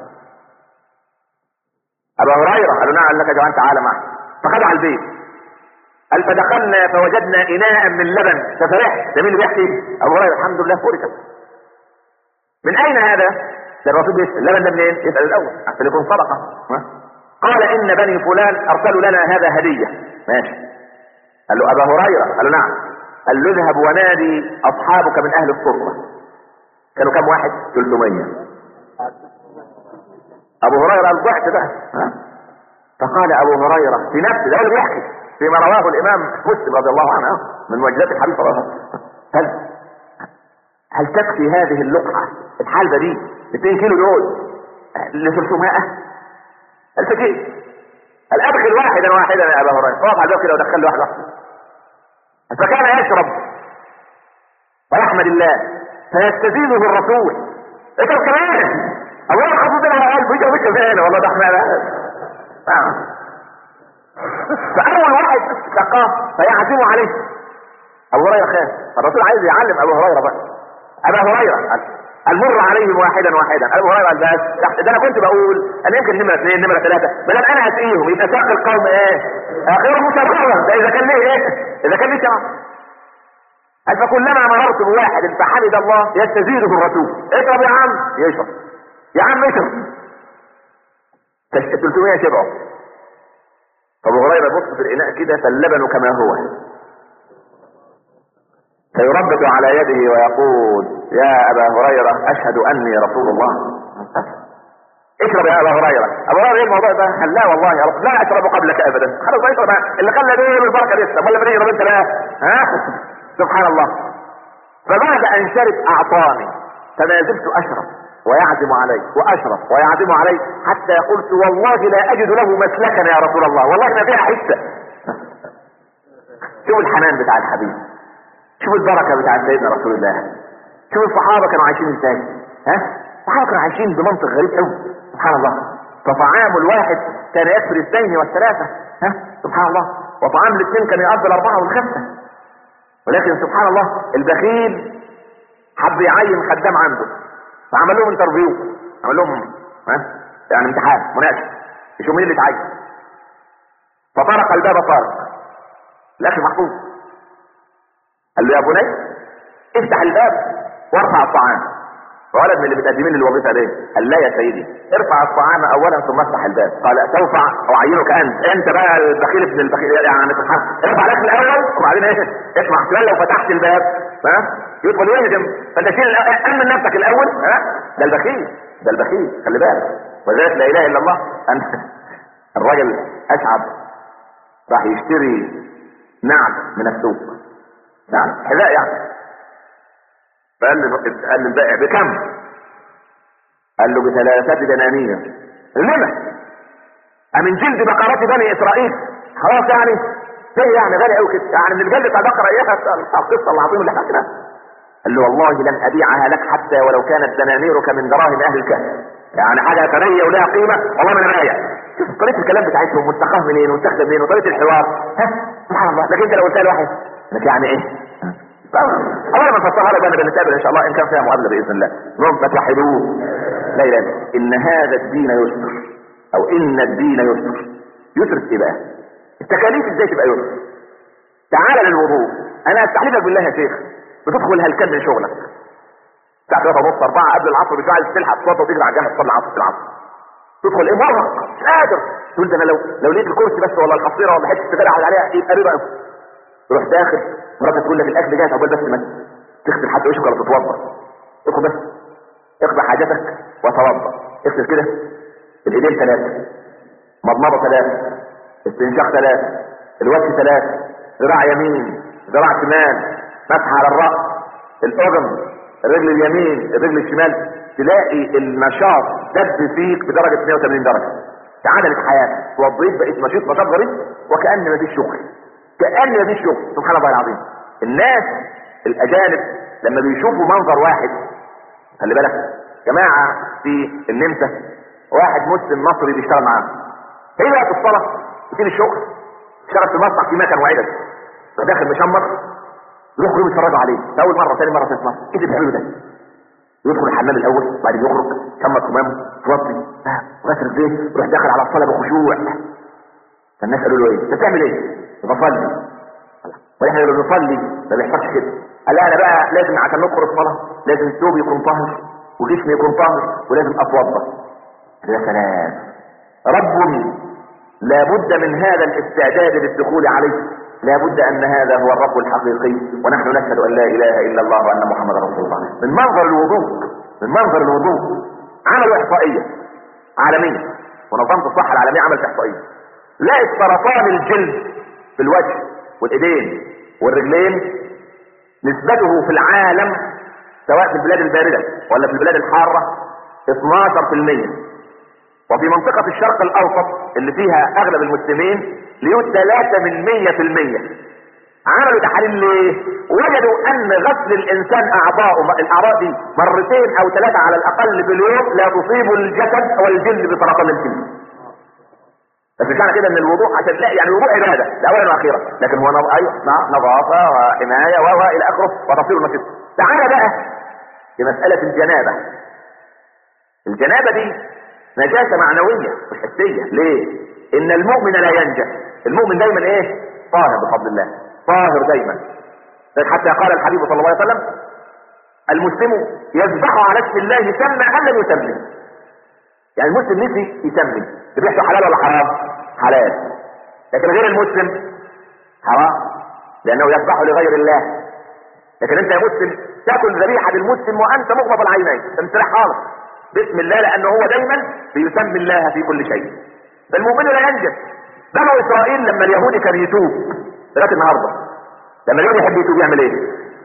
ابا هريره قالوا نعم لك جوان تعالى معي فخدع البيت قال فدخلنا فوجدنا اناء من لبن ففرحت. ده مين اللي بيحكي؟ ابو هريره الحمد لله فركت. من اين هذا؟ ده الرسول بيسال اللبن ده منين؟ يسال الاول عشان يكون صدقه. قال ان بني فلان ارسلوا لنا هذا هديه. ماشي. قال له ابا هريره؟ قال له نعم. قال له اذهب ونادي اصحابك من اهل الصفه. كانوا كم واحد؟ 300. ابو هريره قال ضحك بقى. فقال ابو هريره في نفسه ده اللي بيحكي فيما رواه الامام مسلم رضي الله عنه من معجزات الحديث صلى الله عليه وسلم. هل تكفي هذه اللقعه الحلبه دي 2 كيلو دول ل 300؟ قال فكيف؟ قال ادخل واحدا يا ابا هريره. وقف على الباب كده ودخل له واحد. فكان يشرب ويحمد الله فيستزيده الرسول. اشرب كمان. الله خطوط على قلبه يجي ويجي فين والله ده احنا فاول واحد سقاه فيعزم عليه. ابو هريره خاف. الرسول عايز يعلم ابو هريره بقى. ابا هريره قال مر عليهم واحدا. ابو هريره قال بس ده انا كنت بقول انا يمكن نمره 2 نمره 3 ما دام انا هسقيهم يبقى ساق القوم اخرهم شرا. ده اذا كان ليه اذا كان ليه شرا. قال فكلما مررت بواحد فحمد الله يستزيده الرسول. اشرب يا عم. يشرب يا عم اشرب. 300 شبعوا. ابو هريره بص في الاناء كده فاللبن كما هو فيربط على يده ويقول يا ابا هريره اشهد اني رسول الله. اشرب يا ابا هريره. ابو هريره ايه الموضوع ده؟ قال لا والله يا رب لا اشرب قبلك ابدا. خلاص ما يشرب اللي خلى دول البركه لسه ولا بنشرب انت لا سبحان الله. فبعد ان شرب اعطاني فما زلت اشرب ويعزم علي واشرب ويعزم علي حتى قلت والله لا اجد له مسلكا يا رسول الله والله ما فيها حته. شوف الحنان بتاع الحبيب. شوف البركه بتاع سيدنا رسول الله. شوف الصحابه كانوا عايشين ازاي. الصحابه كانوا عايشين بمنطق غريب قوي سبحان الله. فطعام الواحد كان يكفي 2 و3 سبحان الله. وطعام الاثنين كان يقضي 4 و5. ولكن سبحان الله البخيل حب يعين خدام عنده فعمل لهم انترفيو. عمل لهم يعني امتحان مناقشه يشوف مين اللي اتعين. فطرق الباب طارق الاخي محفوظ. قال له يا بني افتح الباب وارفع الطعام. فولد من اللي بتقدمين للوظيفه ليه؟ قال لا يا سيدي ارفع الطعام اولا ثم افتح الباب. قال سوف اعينك انت بقى البخيل ابن البخيل يعني سبحان. ارفع الاكل الاول وبعدين اسمع احتمال لو فتحت الباب يدخل يهجم فانت شيل امن نفسك الاول. ده البخيل خلي بالك. وذلك لا اله الا الله. الراجل اشعب راح يشتري نعل من السوق. نعم حذاء يعني. فقال للبائع بكم؟ قال له ب3 دنانير. لما؟ من جلد بقرات بني اسرائيل. خلاص يعني ايه يعني غالي قوي كده يعني من الجلد بتاع بقره اياها القصه العظيمه اللي حكيناها. قال له والله لن ابيعها لك حتى ولو كانت دنانيرك من دراهم اهل الكهف. يعني حاجه ثريه ولها قيمه والله ما انا بايع. شوف طريقه الكلام بتاعتهم مستقاه منين ومستخدم منين وطريقه الحوار. سبحان الله. لكن انت لو قلتها لواحد لك يعني ايه؟ الله ما نفسرها لك بقى بنتقابل ان شاء الله ان كان فيها مقابله باذن الله. ما توحدوه. لا اله الا ان هذا الدين يسر او ان الدين يسر. يسر ايه بقى؟ التكاليف ازاي تبقى يسر؟ تعال للوضوء. انا استحلفك بالله يا شيخ بتدخل هلكان من شغلك الساعه 3:30 4 قبل العصر مش عايز تلحق تصلي وتجري على الجامع تصلي العصر في العصر. تدخل ايه مرهق مش قادر تقول ده انا لو لقيت الكرسي بس ولا الحصيره ولا حته تدرع عليها يبقى رضا. تروح داخل مراتك تقول لك الاكل جاهز عقبال بس ما تغسل حتى وشك ولا تتوضا. ادخل بس اقضي حاجتك وتوضا. اغسل كده الايدين 3 مضمضه 3 استنشاق 3 الوجه 3 ذراع يمين ذراع شمال مسح على الراس الاذن الرجل اليمين الرجل الشمال. تلاقي النشاط دب فيك بدرجه 180 درجه. تعادلت حياتك، وضيت بقيت نشيط نشاط غريب وكأن ما فيش شغل، كأن ما فيش شغل. سبحان الله العظيم. الناس الاجانب لما بيشوفوا منظر واحد، خلي بالك جماعة في النمسا واحد مسلم مصري بيشتغل معاه، هي بقى في الصلاة يسيب الشغل يشتغل في المصنع في مكان وعدد، فداخل مشمر يخرجوا يتفرجوا عليه اول مرة ثاني مرة ثالث مرة. ايه اللي بيعملوا ده؟ يدخل الحمام الاول وبعدين يخرج يشمر كمامه يوضي وغسل رجليه يروح داخل على الصلاة بخشوع. فالناس قالوا له ايه؟ انت بتعمل ايه؟ بصلي. واحنا اللي بنصلي ما بيحصلش كده. قال لا انا بقى لازم عشان ندخل الصلاة لازم ثوبي يكون طاهر وجسمي يكون طاهر ولازم اتوضا. يا سلام. رب لابد من هذا الاستعداد للدخول عليه، لابد ان هذا هو الرب الحقيقي، ونحن نشهد ان لا اله الا الله وان محمد رسول الله. من منظر الوضوء، من منظر الوضوء عملوا احصائيه عالميه، منظمه الصحه العالميه عملت احصائيه لقت سرطان الجلد في الوجه والايدين والرجلين نسبته في العالم سواء في البلاد البارده ولا في البلاد الحاره 12%، وفي منطقة الشرق الأوسط اللي فيها أغلب المسلمين ليوت 3%. عملوا تحاليل ليه؟ وجدوا أن غسل الإنسان الأعضاء دي مرتين أو 3 على الأقل في اليوم لا تصيب الجسد والجلد بسرطان الجلد. بس مش معنى كده ان الوضوء عشان لا، يعني الوضوء عباده لاولا واخيرا، لكن هو نظافه وحمايه والى اخره وتصوير نشيط. تعالى بقى في مساله الجنابه. الجنابه دي نجاسه معنويه مش حسيه. ليه؟ ان المؤمن لا ينجس، المؤمن دايما ايه؟ طاهر بفضل الله، طاهر دايما. حتى قال الحبيب صلى الله عليه وسلم المسلم يذبح على اسم الله سمى ام لم يسمي. يعني المسلم نسي يسمي، ذبيحته حلال ولا حرام؟ حلال. لكن غير المسلم حرام لانه يذبح لغير الله. لكن انت يا مسلم تاكل ذبيحه للمسلم وانت مغمض العينين تمسرح خالص باسم الله، لانه هو دايما بيسمي الله في كل شيء. فالمؤمن لا ينجس. بنو اسرائيل لما اليهودي كان يتوب لغايه النهارده، لما اليهودي يحب يتوب يعمل ايه؟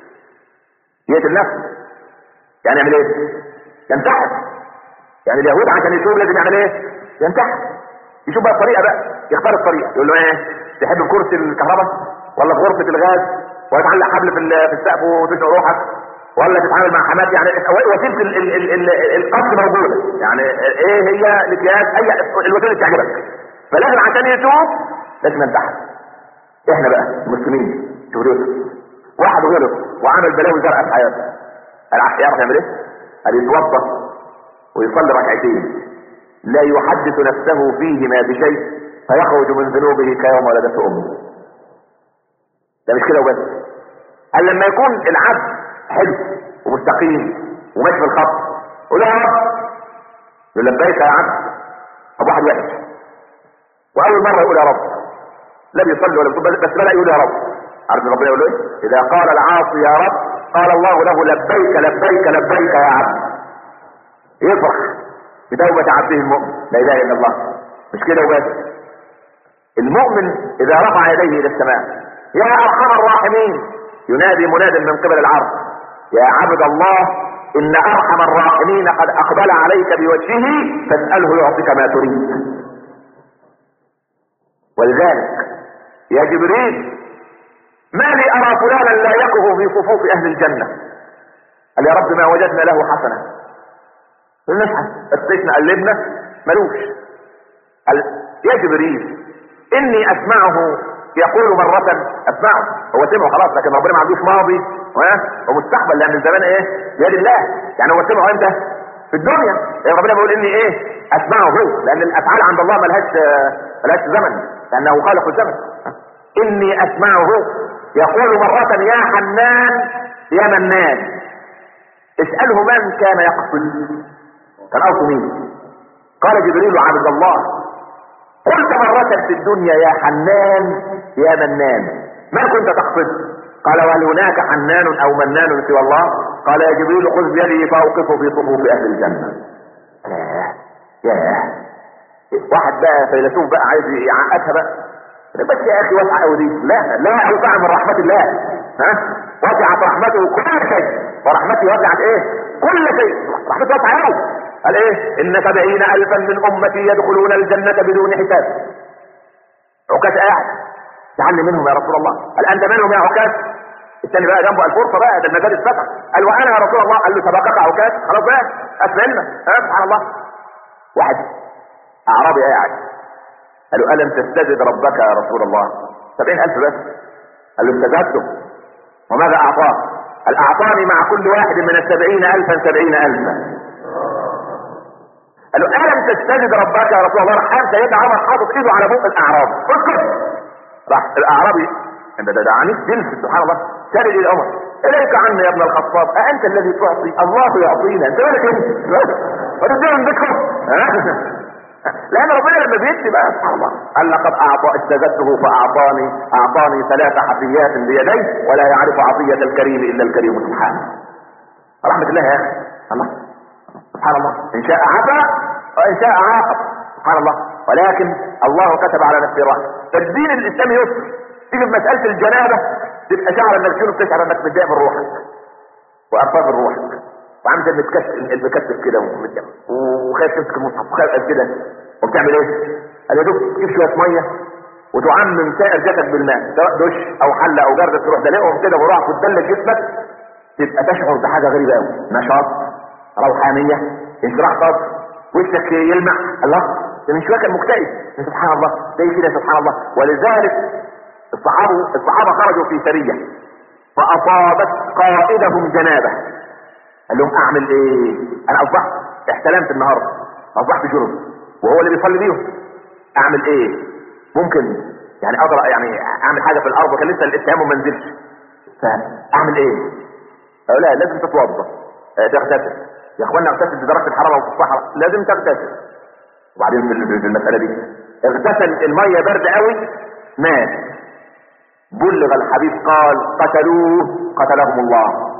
يقتل نفسه. يعني يعمل ايه؟ ينتحر. يعني اليهود عشان يتوب لازم يعمل ايه؟ ينتحر. يشوف بقى الطريقه بقى، يختار الطريقه. يقول له ايه؟ تحب بكرسي الكهرباء ولا في غرفه الغاز ولا تعلق حبل في السقف وتشعر روحك ولا تتعامل مع حماد؟ يعني وسيله القصد موجوده، يعني ايه هي الاكياس؟ اي الوسيله اللي تعجبك. فلازم عشان يتوب لازم ينتحر. احنا بقى المسلمين شوف واحد غلط وعمل بلاوي زرقاء في حياته، يعرف يعمل ايه؟ قال يتوضا ويصلي ركعتين لا يحدث نفسه فيهما بشيء فيخرج من ذنوبه كيوم ولدته امه. ده مش كده وبس. قال لما يكون العبد حلو ومستقيم وماشي في الخط قول يا رب، يقول لبيك يا عبد. طب واحد وحش واول مره يقول يا رب، لا بيصلي ولا بيصلي بس بدا يقول يا رب، عارف ربنا يقول له ايه؟ اذا قال العاصي يا رب قال الله له لبيك لبيك لبيك يا عبد. يفرح بتوبة عبده المؤمن. لا اله الا الله. مش كده وبس. المؤمن اذا رفع يديه الى السماء يا ارحم الراحمين ينادي مناد من قبل العرش يا عبد الله ان ارحم الراحمين قد اقبل عليك بوجهه فاسأله يعطيك ما تريد. ولذلك يا جبريل ما لي ارى فلانا لا يقف في صفوف اهل الجنة. قال يا رب ما وجدنا له حسنة. نسعى استيقنا قلبنا ملوش. قال يا جبريل اني اسمعه يقول مرة، اسمعه هو سمعه خلاص لكن ربنا ما عندوش ماضي ومستقبل لان الزمان ايه؟ بيد الله. يعني هو سمعه امتى؟ في الدنيا. يعني ربنا بيقول اني ايه؟ اسمعه هو، لان الافعال عند الله ملهاش زمن لانه خالق الزمن. اني اسمعه يقول مرة يا حنان يا منان. اسأله من كان يقصد. كان قصده مين؟ قال جبريل عبد الله قلت مرة في الدنيا يا حنان يا منان ما كنت تقصد؟ قال وهل هناك حنان او منان سوى الله؟ قال يا جبريل خذ بيدي فاوقفه في صفوف اهل الجنة. ياه واحد بقى فيلسوف بقى عايز يعقدها بقى، بس يا اخي واسعة قوي دي. لا اوسع من رحمة الله. وسعت رحمته كل شيء ورحمتي وسعت ايه؟ كل شيء. رحمته واسعة قوي قال ايه؟ ان 70,000 من امتي يدخلون الجنة بدون حساب. عكاش قاعد تعلم منهم يا رسول الله. قال انت منهم يا عكاش؟ الثاني بقى جنبه الفرصه بقى، ده المجال اتفتح. قال وانا يا رسول الله. قال له سبقك عكاش؟ خلاص بقى اسلمنا. سبحان الله. واحد اعرابي قاعد قال له الم تستجد ربك يا رسول الله؟ 70,000 بس. قال له استجدته. وماذا اعطاه؟ قال اعطاني مع كل واحد من 70,000 70,000. قال له الم تستجد ربك يا رسول الله؟ راح سيدنا عمر حاطط ايده على بق الاعرابي. اسكت. راح الاعرابي ده عنيف جنس سبحان الله. سال الى عمر اليك عني يا ابن الخطاب، أأنت الذي تعطي؟ الله يعطينا، انت مالك انت؟ فتدير من ذكره. لان ربنا لما بيدي بقى سبحان الله قال لقد اعطى استزدته اعطاني 3 حفيات بيديه ولا يعرف عطية الكريم الا الكريم سبحانه. رحمة الله يا اخي. الله سبحان الله. ان شاء عفا وان شاء عاقب سبحان الله. ولكن الله كتب على نفسه الرحمة. فالدين الاسلامي يسر. تيجي في مسألة الجنابة تبقى شعر انك تشعر انك متضايق من روحك وارفاض من روحك وعامل زي المكتف كده وخايف تمسك المصحف وخايف كده وبتعمل ايه؟ قال يا دوب تجيب شويه ميه وتعمم سائر جسدك بالماء سواء دش او حله او جرده تروح دلقهم كده وراح وتدلك جسمك تبقى تشعر بحاجه غريبه قوي. نشاط، روحانيه، انشراح صدر، وشك يلمع. الله ده من شويه كان مكتئب. سبحان الله زي كده سبحان الله. ولذلك الصحابه خرجوا في سريه فاصابت قائدهم جنابه. قال لهم اعمل ايه؟ انا اصبحت احتلمت النهارده اصبحت جرم وهو اللي بيصلي بيهم. اعمل ايه؟ ممكن يعني اقدر يعني اعمل حاجه في الارض وكان لسه الاتهام ما نزلش. فاعمل ايه؟ قالوا لا لازم تتوضا تغتسل. يا اخوانا اغتسل بدرجه الحراره وفي الصحراء لازم تغتسل. وبعدين في المساله دي اغتسل الميه برد قوي مات. بلغ الحبيب قال قتلهم الله.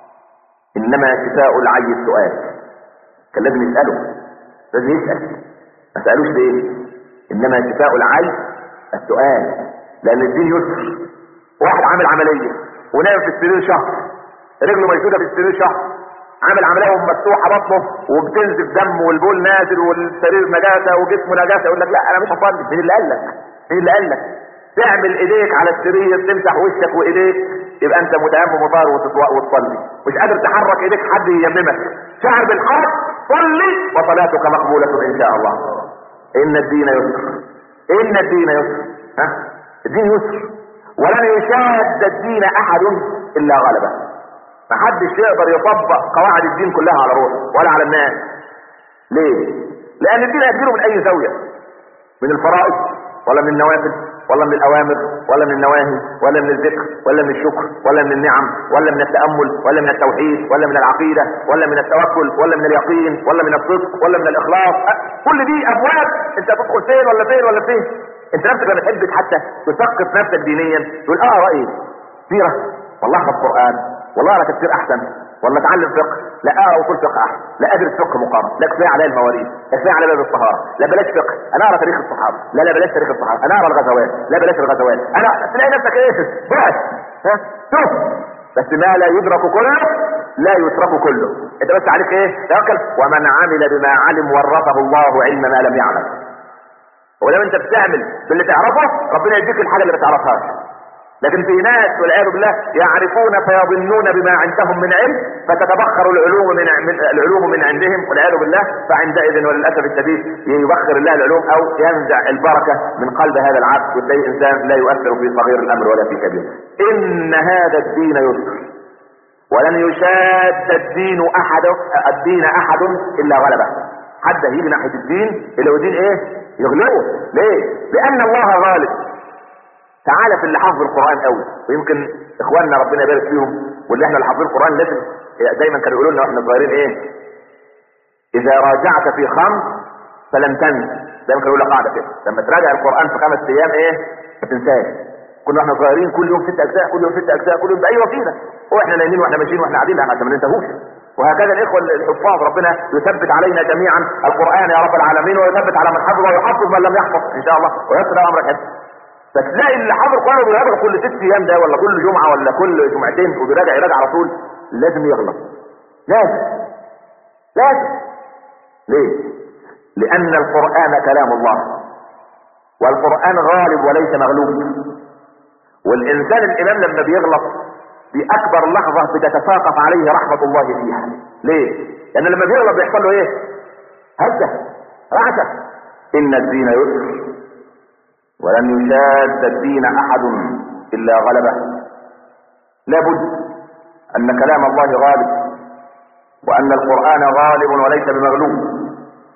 انما شفاء العي السؤال. كان لازم يسأله. لازم يسأل. ما سألوش ليه؟ انما شفاء العي السؤال. لان الدين يسر. واحد عامل عملية ونام في السرير شهر رجله مشدودة في السرير شهر عامل عملية ومفتوحة بطنه وبتنزف دم والبول نازل والسرير نجاسة وجسمه نجاسة. يقول لك لا انا مش هصلي. مين اللي قال لك؟ مين اللي قال لك؟ تعمل ايديك على السرير تمسح وشك وايديك يبقى انت متيمم وطاهر وتصلي. مش قادر تحرك ايديك حد ييممك. شعر بالحرج صلي وصلاتك مقبولة ان شاء الله. ان الدين يسر. ان الدين يسر. الدين يسر. ولن يشاد الدين احد الا غلبه. محدش يقدر يطبق قواعد الدين كلها على روحه ولا على الناس. ليه؟ لان الدين هيجيله من اي زاوية، من الفرائض ولا من النوافل ولا من الاوامر ولا من النواهي ولا من الذكر ولا من الشكر ولا من النعم ولا من التأمل ولا من التوحيد ولا من العقيدة ولا من التوكل ولا من اليقين ولا من الصدق ولا من الاخلاص. كل دي ابواب انت تدخل فين ولا فين ولا فين. انت نفسك لما تحبك حتى تثقف نفسك دينيا تقول رأيي سيرة والله احفظ قرآن والله انا تفسير احسن ولا اتعلم فقه لا اصول فقه احسن لا ادرس فقه مقام لا كفايه عليا المواريث لا كفايه عليا باب الطهاره لا بلاش فقه انا اقرا تاريخ الصحابه لا بلاش تاريخ الصحابه انا اقرا الغزوات لا بلاش الغزوات انا تلاقي نفسك ايه بعد شوف بس ما لا يدرك كله لا يترك كله. انت بس عليك ايه؟ توكل. ومن عمل بما علم ورثه الله علم ما لم يعلم. ولو انت بتعمل باللي تعرفه ربنا يديك الحاجه اللي ما تعرفهاش. لكن في ناس والعياذ بالله يعرفون فيظنون بما عندهم من علم فتتبخر العلوم من عندهم والعياذ بالله. فعندئذ وللاسف الشديد يبخر الله العلوم او ينزع البركه من قلب هذا العبد وتلاقي انسان لا يؤثر في صغير الامر ولا في كبير. ان هذا الدين يسر ولن يشاد الدين احد الا غلبه. حد هيجي ناحيه الدين اللي هو دين ايه؟ يغلبه. ليه؟ لان الله غالب. تعالى في اللي حافظ القرآن قوي ويمكن اخواننا ربنا يبارك فيهم واللي احنا اللي حافظين القرآن لازم دايما كانوا يقولوا لنا واحنا صغيرين ايه؟ اذا راجعت في خمس فلن تنس. دايما كانوا يقولوا قاعده كده لما تراجع القرآن في 5 ايام ايه؟ ما تنساش. كنا احنا صغيرين كل يوم 6 اجزاء كل يوم 6 اجزاء كل يوم باي وسيله واحنا نايمين واحنا ماشيين واحنا قاعدين عشان ما ننتهوش. وهكذا الاخوه الحفاظ ربنا يثبت علينا جميعا القرآن يا رب العالمين ويثبت على من حفظه ويحفظ من لم يحفظ ان شاء الله ويسر امر حفظ. فتلاقي اللي حافظ القرآن وبيراجع كل 6 ايام ده ولا كل جمعة ولا كل جمعتين وبيراجع يراجع على طول لازم يغلط. لازم ليه؟ لان القرآن كلام الله، والقرآن غالب وليس مغلوب. والانسان الامام لما بيغلط باكبر لحظة بتتساقط عليه رحمة الله فيها. ليه؟ لان لما بيغلط بيحصل له ايه؟ هزة رعشة. ان الدين يسر ولن يشاد الدين احد الا غلبه. لابد ان كلام الله غالب، وان القرآن غالب وليس بمغلوب،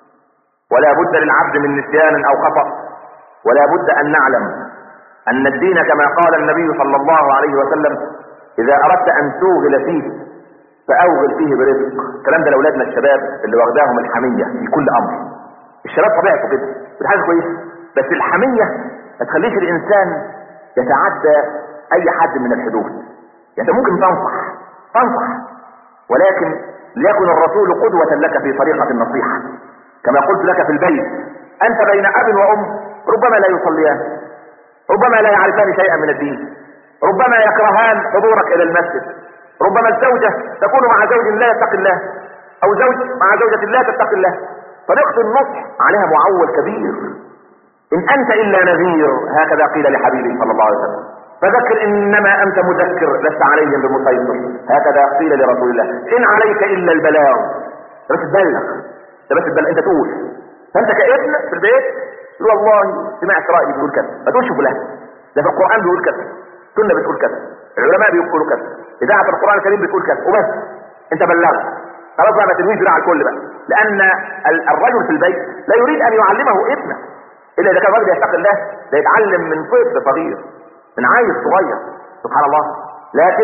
ولا بد للعبد من نسيان او خطأ، ولا بد ان نعلم ان الدين كما قال النبي صلى الله عليه وسلم: اذا اردت ان توغل فيه فاوغل فيه برزق. الكلام ده لاولادنا الشباب اللي واخداهم الحمية في كل امر. الشباب طبيعته كده، دي حاجه كويسه، بس الحمية ما تخليش الانسان يتعدى اي حد من الحدود. يعني ممكن تنصح، ولكن ليكن الرسول قدوة لك في طريقة النصيحة. كما قلت لك في البيت: انت بين اب وام ربما لا يصليان، ربما لا يعرفان شيئا من الدين، ربما يكرهان حضورك الى المسجد، ربما الزوجة تكون مع زوج لا يتقي الله، او زوج مع زوجة لا تتقي الله. طريقة النصح عليها معول كبير. ان انت الا نذير، هكذا قيل لحبيبي صلى الله عليه وسلم: فذكر انما انت مذكر لست عليهم بمسيطر، هكذا قيل لرسول الله: ان عليك الا البلاغ. بس تبلغ، انت تقول. فانت كابن في البيت تقول: والله سمعت رايي بيقول كذا، ما تقولش فلان، ده في القران بيقول كذا، السنه بتقول كذا، العلماء بيقولوا كذا، اذاعه القران الكريم بتقول كذا، وبس. انت بلغت خلاص بقى، ما تلويش على الكل بقى. لان الرجل في البيت لا يريد ان يعلمه ابنه الا اذا كان الرجل يتقي الله. ده يتعلم من طفل صغير، من عيل صغير، سبحان الله. لكن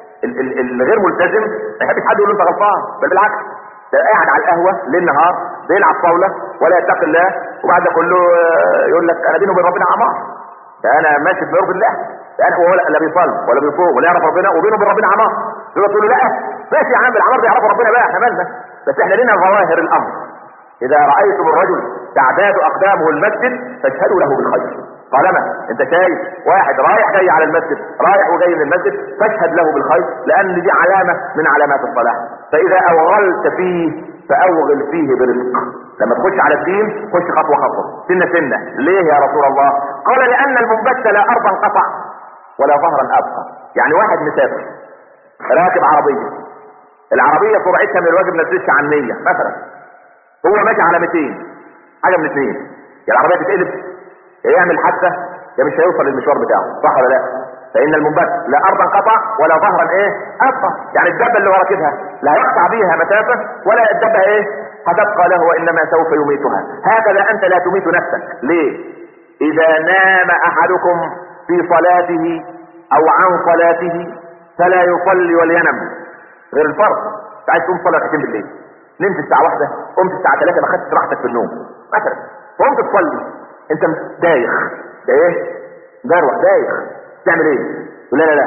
الغير ملتزم ما يحبش حد يقول له انت غلطان، بل بالعكس، ده قاعد على القهوه ليل نهار بيلعب طاوله ولا يتقي الله، وبعد كله يقول لك انا بيني وبين ربنا عمار، ده انا ماشي بيرضي الله، ده انا هو لا بيصلي ولا بيصوم ولا يعرف ربنا، وبينه وبين ربنا عمار. تقول له لا ماشي يا عم، العمار بيعرف ربنا بقى، احنا مالنا، بس احنا لنا ظواهر الامر. اذا رايتم الرجل تعتاد اقدامه المسجد فاشهدوا له بالخير. طالما انت شايف واحد رايح جاي على المسجد، رايح وجاي من المسجد، فاشهد له بالخير، لان دي علامه من علامات الصلاح. فاذا اوغلت فيه فاوغل فيه برزق. لما تخش على الدين خش خطوه خطوه، سنه. ليه يا رسول الله؟ قال: لان المنبت لا ارضا قطع ولا ظهرا ابقى. يعني واحد مسافر راكب عربيه، العربيه سرعتها من الواجب ما تزيدش عن 100 مثلا، هو ماشي على 200، حاجه من اثنين: يا العربيه تتقلب، يا يعمل حادثه، يا مش هيوصل للمشوار بتاعه، صح ولا لا؟ فان المنبت لا ارضا قطع ولا ظهرا ابقى. يعني الدبه اللي هو راكبها لا يقطع بيها مسافه، ولا الدبه هتبقى له، وانما سوف يميتها. هكذا انت لا تميت نفسك. ليه؟ اذا نام احدكم في صلاته او عن صلاته فلا يصلي ولينم. غير الفرض، انت عايز تقوم تصلي ركعتين بالليل، نمت الساعه 1 قمت الساعه 3 ما خدتش راحتك في النوم مثلا، وقمت تصلي، انت دايخ، ده جروح دايخ، تعمل ايه؟ لا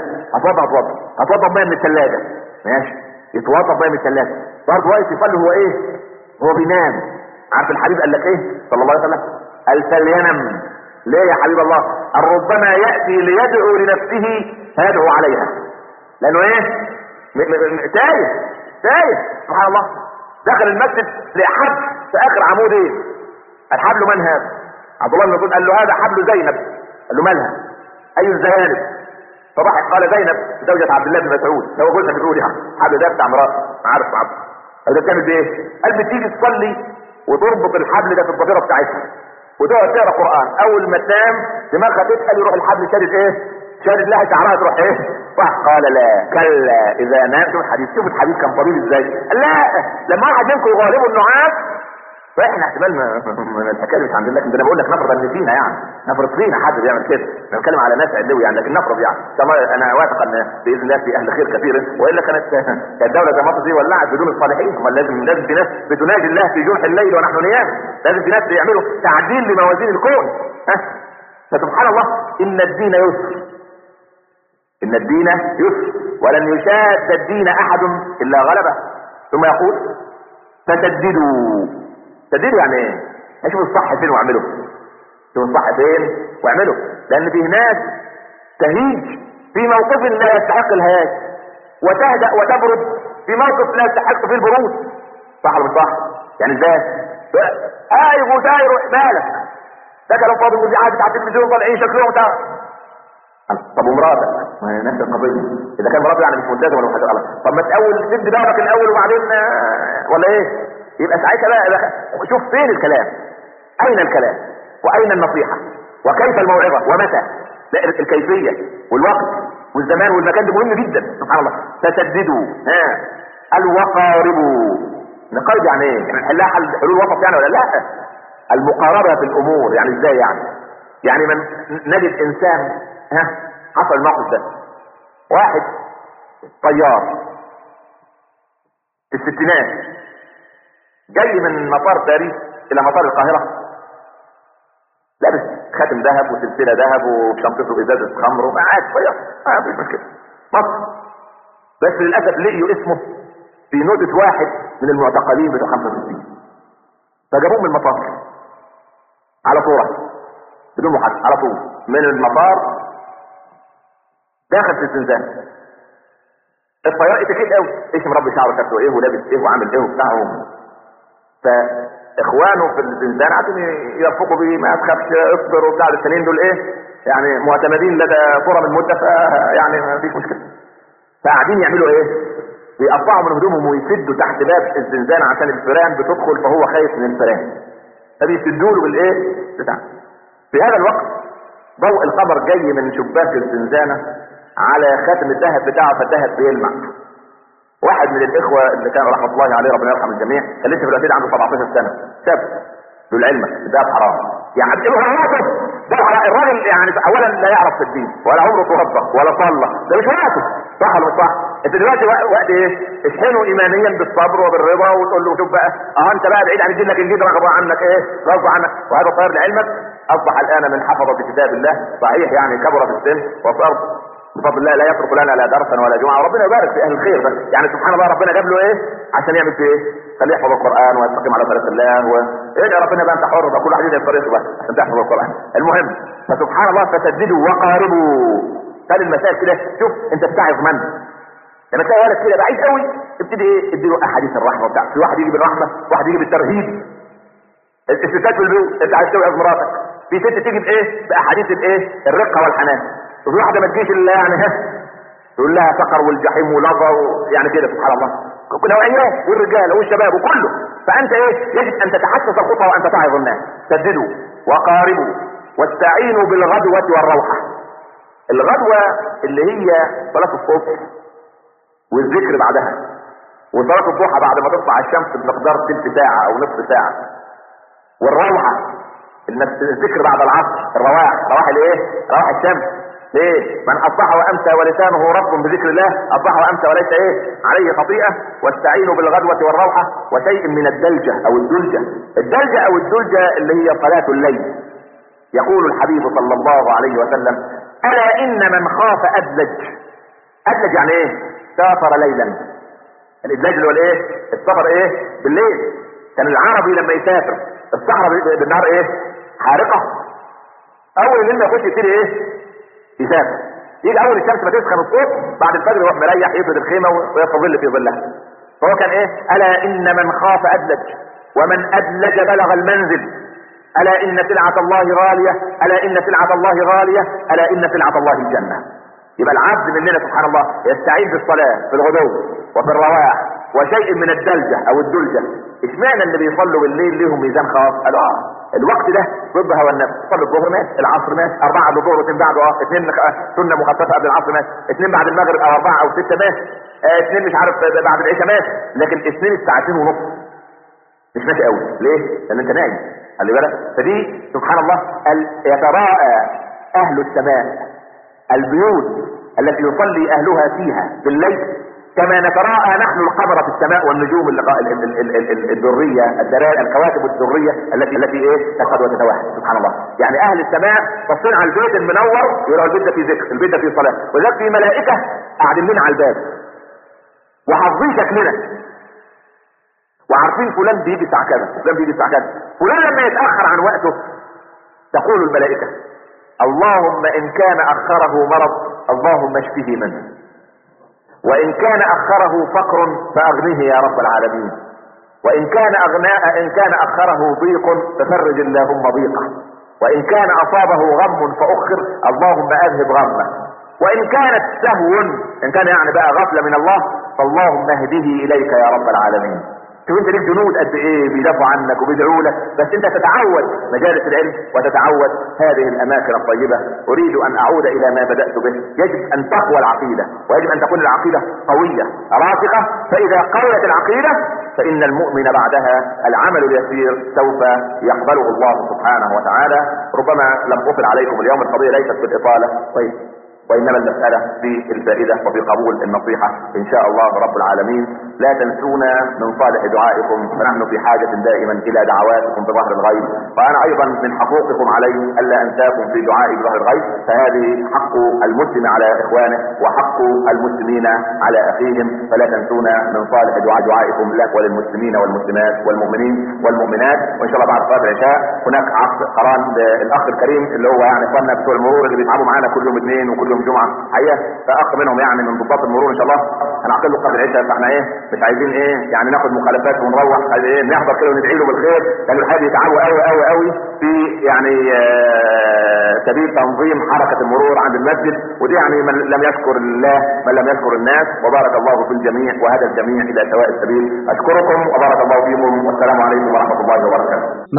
هتوضب ميه من الثلاجه، ماشي، يتوضب ميه من الثلاجه، برضه واقف يصلي، هو بينام. عارف الحبيب قال لك ايه صلى الله عليه وسلم؟ قال: فلينم. ليه يا حبيب الله؟ ربما ياتي ليدعو لنفسه فيدعو عليها، لانه تايه سبحان الله. دخل المسجد لحبل في اخر عمود، الحبل من هذا؟ عبد الله بن مسعود قال له: هذا حبل زينب. قال له: مالها؟ اي الزيانب؟ فضحك قال: زينب زوجة عبد الله بن مسعود، هو جوزها بتقول يعني الحبل ده بتاع مراته، عارف عبد. قال: ده بتعمل بايه؟ قال: بتيجي تصلي وتربط الحبل ده في الضفيره بتاعتها وتقعد تقرا قران، اول ما تنام دماغها تسال يروح الحبل شادد لها شعرها تروح قال: لا كلا اذا نام. شوف الحديث كان طويل ازاي. لا، لما واحد منكم يغالبه النعاس فاحنا احتمال من الحكايه مش عند الله، ده انا بقول لك نفرض ان فينا، يعني نفرض فينا حد بيعمل كده، انا بتكلم على ناس علوي يعني، لكن نفرض يعني كما انا واثق ان باذن الله في اهل خير كثير، والا كانت الدوله زي مصر دي ولعت بدون الصالحين. هم لازم في ناس بتناجي الله في جنح الليل ونحن نيام، لازم في ناس بيعملوا تعديل لموازين الكون. فسبحان الله، ان الدين يسر ولن يشاد الدين احد الا غلبه. ثم يقول: فسددوا. سددوا يعني ايه؟ اشوف الصح فين واعمله، لان في ناس تهيج في موقف لا يستحق الهياج، وتهدأ وتبرد في موقف لا يستحق فيه البرود، صح ولا مش صح؟ يعني ازاي؟ وداير مالك ده كلام فاضي، مذيعات بتاع التلفزيون طالعين شكلهم بتاع. طب ومراتك؟ ما هي نفس القضيه، اذا كان مراته يعني مش ملتزمه ولا حاجه غلط، طب ما تاول تدي بابك الاول وبعدين ولا ايه؟ يبقى ساعتها بقى شوف فين الكلام، اين الكلام واين النصيحه وكيف الموعظه ومتى. لا الكيفيه والوقت والزمان والمكان ده مهم جدا. سبحان الله. فسددوا الوقاربوا. نقارب يعني ايه؟ يعني نحلها حلول وسط يعني ولا لا؟ المقاربه في الامور يعني ازاي يعني من نجد انسان حصل الموقف ده، واحد طيار في الستينات جاي من مطار باريس الى مطار القاهره، لابس خاتم ذهب وسلسله ذهب وشنطته ازازه خمر وقاعد طيار، ما فيش مشكله مصر. بس للاسف لقيوا اسمه في نوتة واحد من المعتقلين بتوع 65، فجابوه من المطار على طول بدون محادثه، على طول من المطار داخل في الزنزانه. الطيار اتكيت قوي، ايش مربي شعره شكله ايه ولابس ايه وعامل ايه وبتاعه. فاخوانه في الزنزانه عشان يرفقوا بيه ما تخافش اصبر وبتاع. السنين دول ايه يعني معتمدين لدى فرم المده، يعني ما فيش مشكله. فقاعدين يعملوا ايه؟ بيقطعوا من هدومهم ويسدوا تحت باب الزنزانه عشان الفيران بتدخل، فهو خايف من الفيران فبيسدوا له بالايه بتاع. في هذا الوقت ضوء القمر جاي من شباك الزنزانه على خاتم الذهب بتاعه، فالذهب بيلمع. واحد من الاخوه اللي كان رحمه الله عليه ربنا يرحم الجميع كان لسه في الوقت عنده 17 سنه، شاب له العلم الذهب حرام يعني ده الراجل يعني اولا لا يعرف في الدين ولا عمره توضى ولا صلى، ده مش وقته صح ولا مش صح؟ انت دلوقتي وقت ايه؟ اشحنه ايمانيا بالصبر وبالرضا وتقول له شوف بقى انت بقى بعيد عن الدين لكن الدين رغب عنك ايه؟ رغب عنك. وهذا طير لعلمك اصبح الان من حفظه كتاب الله، صحيح يعني كبر في السن وصار بفضل الله لا يترك لنا لا درسا ولا جمعه، وربنا يبارك في اهل الخير. بس يعني سبحان الله ربنا جاب له ايه عشان يعمل فيه ايه؟ خليه يحفظ القران ويستقيم على طريق الله وادعي ربنا بقى انت حر بقى كل واحد يدعي طريقه بس عشان تحفظ القران. المهم فسبحان الله فسددوا وقاربوا. خلي المسائل كده، شوف انت بتعظ من لما تلاقي ولد كده بعيد قوي ابتدي ايه؟ اديله احاديث الرحمه وبتاع. في واحد يجي بالرحمه، واحد يجي بالترهيب. الستات في البيوت انت عايز توعظ مراتك، في ست تيجي بايه؟ باحاديث الايه؟ الرقه والحنان. وفي واحده ما تجيش الا يعني تقول لها سقر والجحيم ولظى يعني كده. سبحان الله نوعيات والرجال والشباب وكله. فانت ايه؟ يجب ان تتحسس الخطى وانت تعظ الناس. سددوا وقاربوا واستعينوا بالغدوه والروحه. الغدوه اللي هي صلاه الصبح والذكر بعدها، وصلاه الضحى بعد ما تطلع الشمس بمقدار تلت ساعه او نصف ساعه، والروحه الذكر بعد العصر، رواح الايه؟ رواح الشمس. ليه؟ من اصبح وامسى ولسانه رب بذكر الله اصبح وامسى وليس ايه عليه خطيئه. واستعينوا بالغدوه والروحه وشيء من الدلجه او الدلجه. الدلجه او الدلجه اللي هي صلاه الليل. يقول الحبيب صلى الله عليه وسلم: الا ان من خاف ادلج. ادلج يعني ايه؟ سافر ليلا. الادلاج اللي هو الايه؟ السفر ايه؟ بالليل. كان العربي لما يسافر الصحراء بالنهار ايه؟ حارقه. اول لما يخش يبتدي ايه؟ يسافر. يجي اول الشمس ما تسخن الصبح بعد الفجر يروح مريح يفرد الخيمه ويستظل في ظلها. فهو كان ايه؟ الا ان من خاف ادلج ومن ادلج بلغ المنزل. الا ان سلعه الله غاليه، الا ان سلعه الله غاليه، الا ان سلعه الله الجنه. يبقى العبد مننا سبحان الله يستعين بالصلاه في الغدو وفي الرواح وشيء من الدلجه او الدلجه. اشمعنى اللي بيصلوا بالليل ليهم ميزان خاص؟ قالوا الوقت ده ضد هوى النفس. تصلي الظهر ماشي، العصر ماشي، 4 قبل الظهر و2 بعده 2 سنه مخففه قبل العصر ماشي، 2 بعد المغرب او 4 او 6 ماشي، 2 مش عارف بعد العشاء ماشي، لكن 2 الساعتين ونص مش ماشي قوي. ليه؟ لان انت نايم. خلي بالك. فدي سبحان الله يتراءى اهل السماء البيوت التي يصلي اهلها فيها بالليل كما نتراءى نحن القمر في السماء والنجوم الدريه الكواكب الدريه التي ايه تكاد وتتوحد. سبحان الله. يعني اهل السماء تصنع البيت المنور يرى البيت ده في ذكر، البيت ده في صلاه، ولذلك في ملائكه قاعدين لنا على الباب وحافظين شكلنا وعارفين فلان بيجي الساعه كذا، فلان بيجي الساعه كذا، فلان لما يتاخر عن وقته تقول الملائكه: اللهم ان كان اخره مرض اللهم اشفه منه، وان كان اخره فقر فاغنه يا رب العالمين، وإن كان أغناء إن كان أخره ضيق ففرج اللهم ضيقه، وإن كان أصابه غم فأخر اللهم أذهب غمه، وإن كانت سهو إن كان يعني بقى غفلة من الله فاللهم اهده إليك يا رب العالمين. شوف انت ليك جنود قد ايه بيدافعوا عنك وبيدعوا لك، بس انت تتعود مجالس العلم وتتعود هذه الاماكن الطيبه. اريد ان اعود الى ما بدات به. يجب ان تقوى العقيده، ويجب ان تكون العقيده قويه راسخه، فاذا قويت العقيده فان المؤمن بعدها العمل اليسير سوف يقبله الله سبحانه وتعالى. ربما لم اطل عليكم اليوم، القضيه ليست في الاطاله وانما المسألة في الفائدة وفي قبول النصيحة ان شاء الله رب العالمين. لا تنسونا من صالح دعائكم، فنحن في حاجة دائما الى دعواتكم بظهر الغيب، وانا ايضا من حقوقكم علي الا انساكم في دعائي بظهر الغيب، فهذه حق المسلم على اخوانه وحق المسلمين على اخيهم، فلا تنسونا من صالح دعائكم لك وللمسلمين والمسلمات والمؤمنين والمؤمنات. وان شاء الله بعد صلاة العشاء هناك عقد قران للاخ الكريم اللي هو يعني اخواننا بتوع المرور اللي بيتعبوا معانا كل يوم اثنين وكل يوم جمعه، حقيقه فاخ منهم يعني من ضباط المرور ان شاء الله هنعقد له قبل العشاء. فاحنا ايه مش عايزين ايه يعني ناخد مخالفات ونروح، عايزين ايه نحضر كده وندعي له بالخير، لان الحقيقه يتعبوا قوي قوي قوي في يعني سبيل تنظيم حركه المرور عند المسجد، ودي يعني من لم يشكر الله من لم يشكر الناس. وبارك الله في الجميع وهدى الجميع الى سواء السبيل. اشكركم وبارك الله فيكم، والسلام عليكم ورحمه الله وبركاته.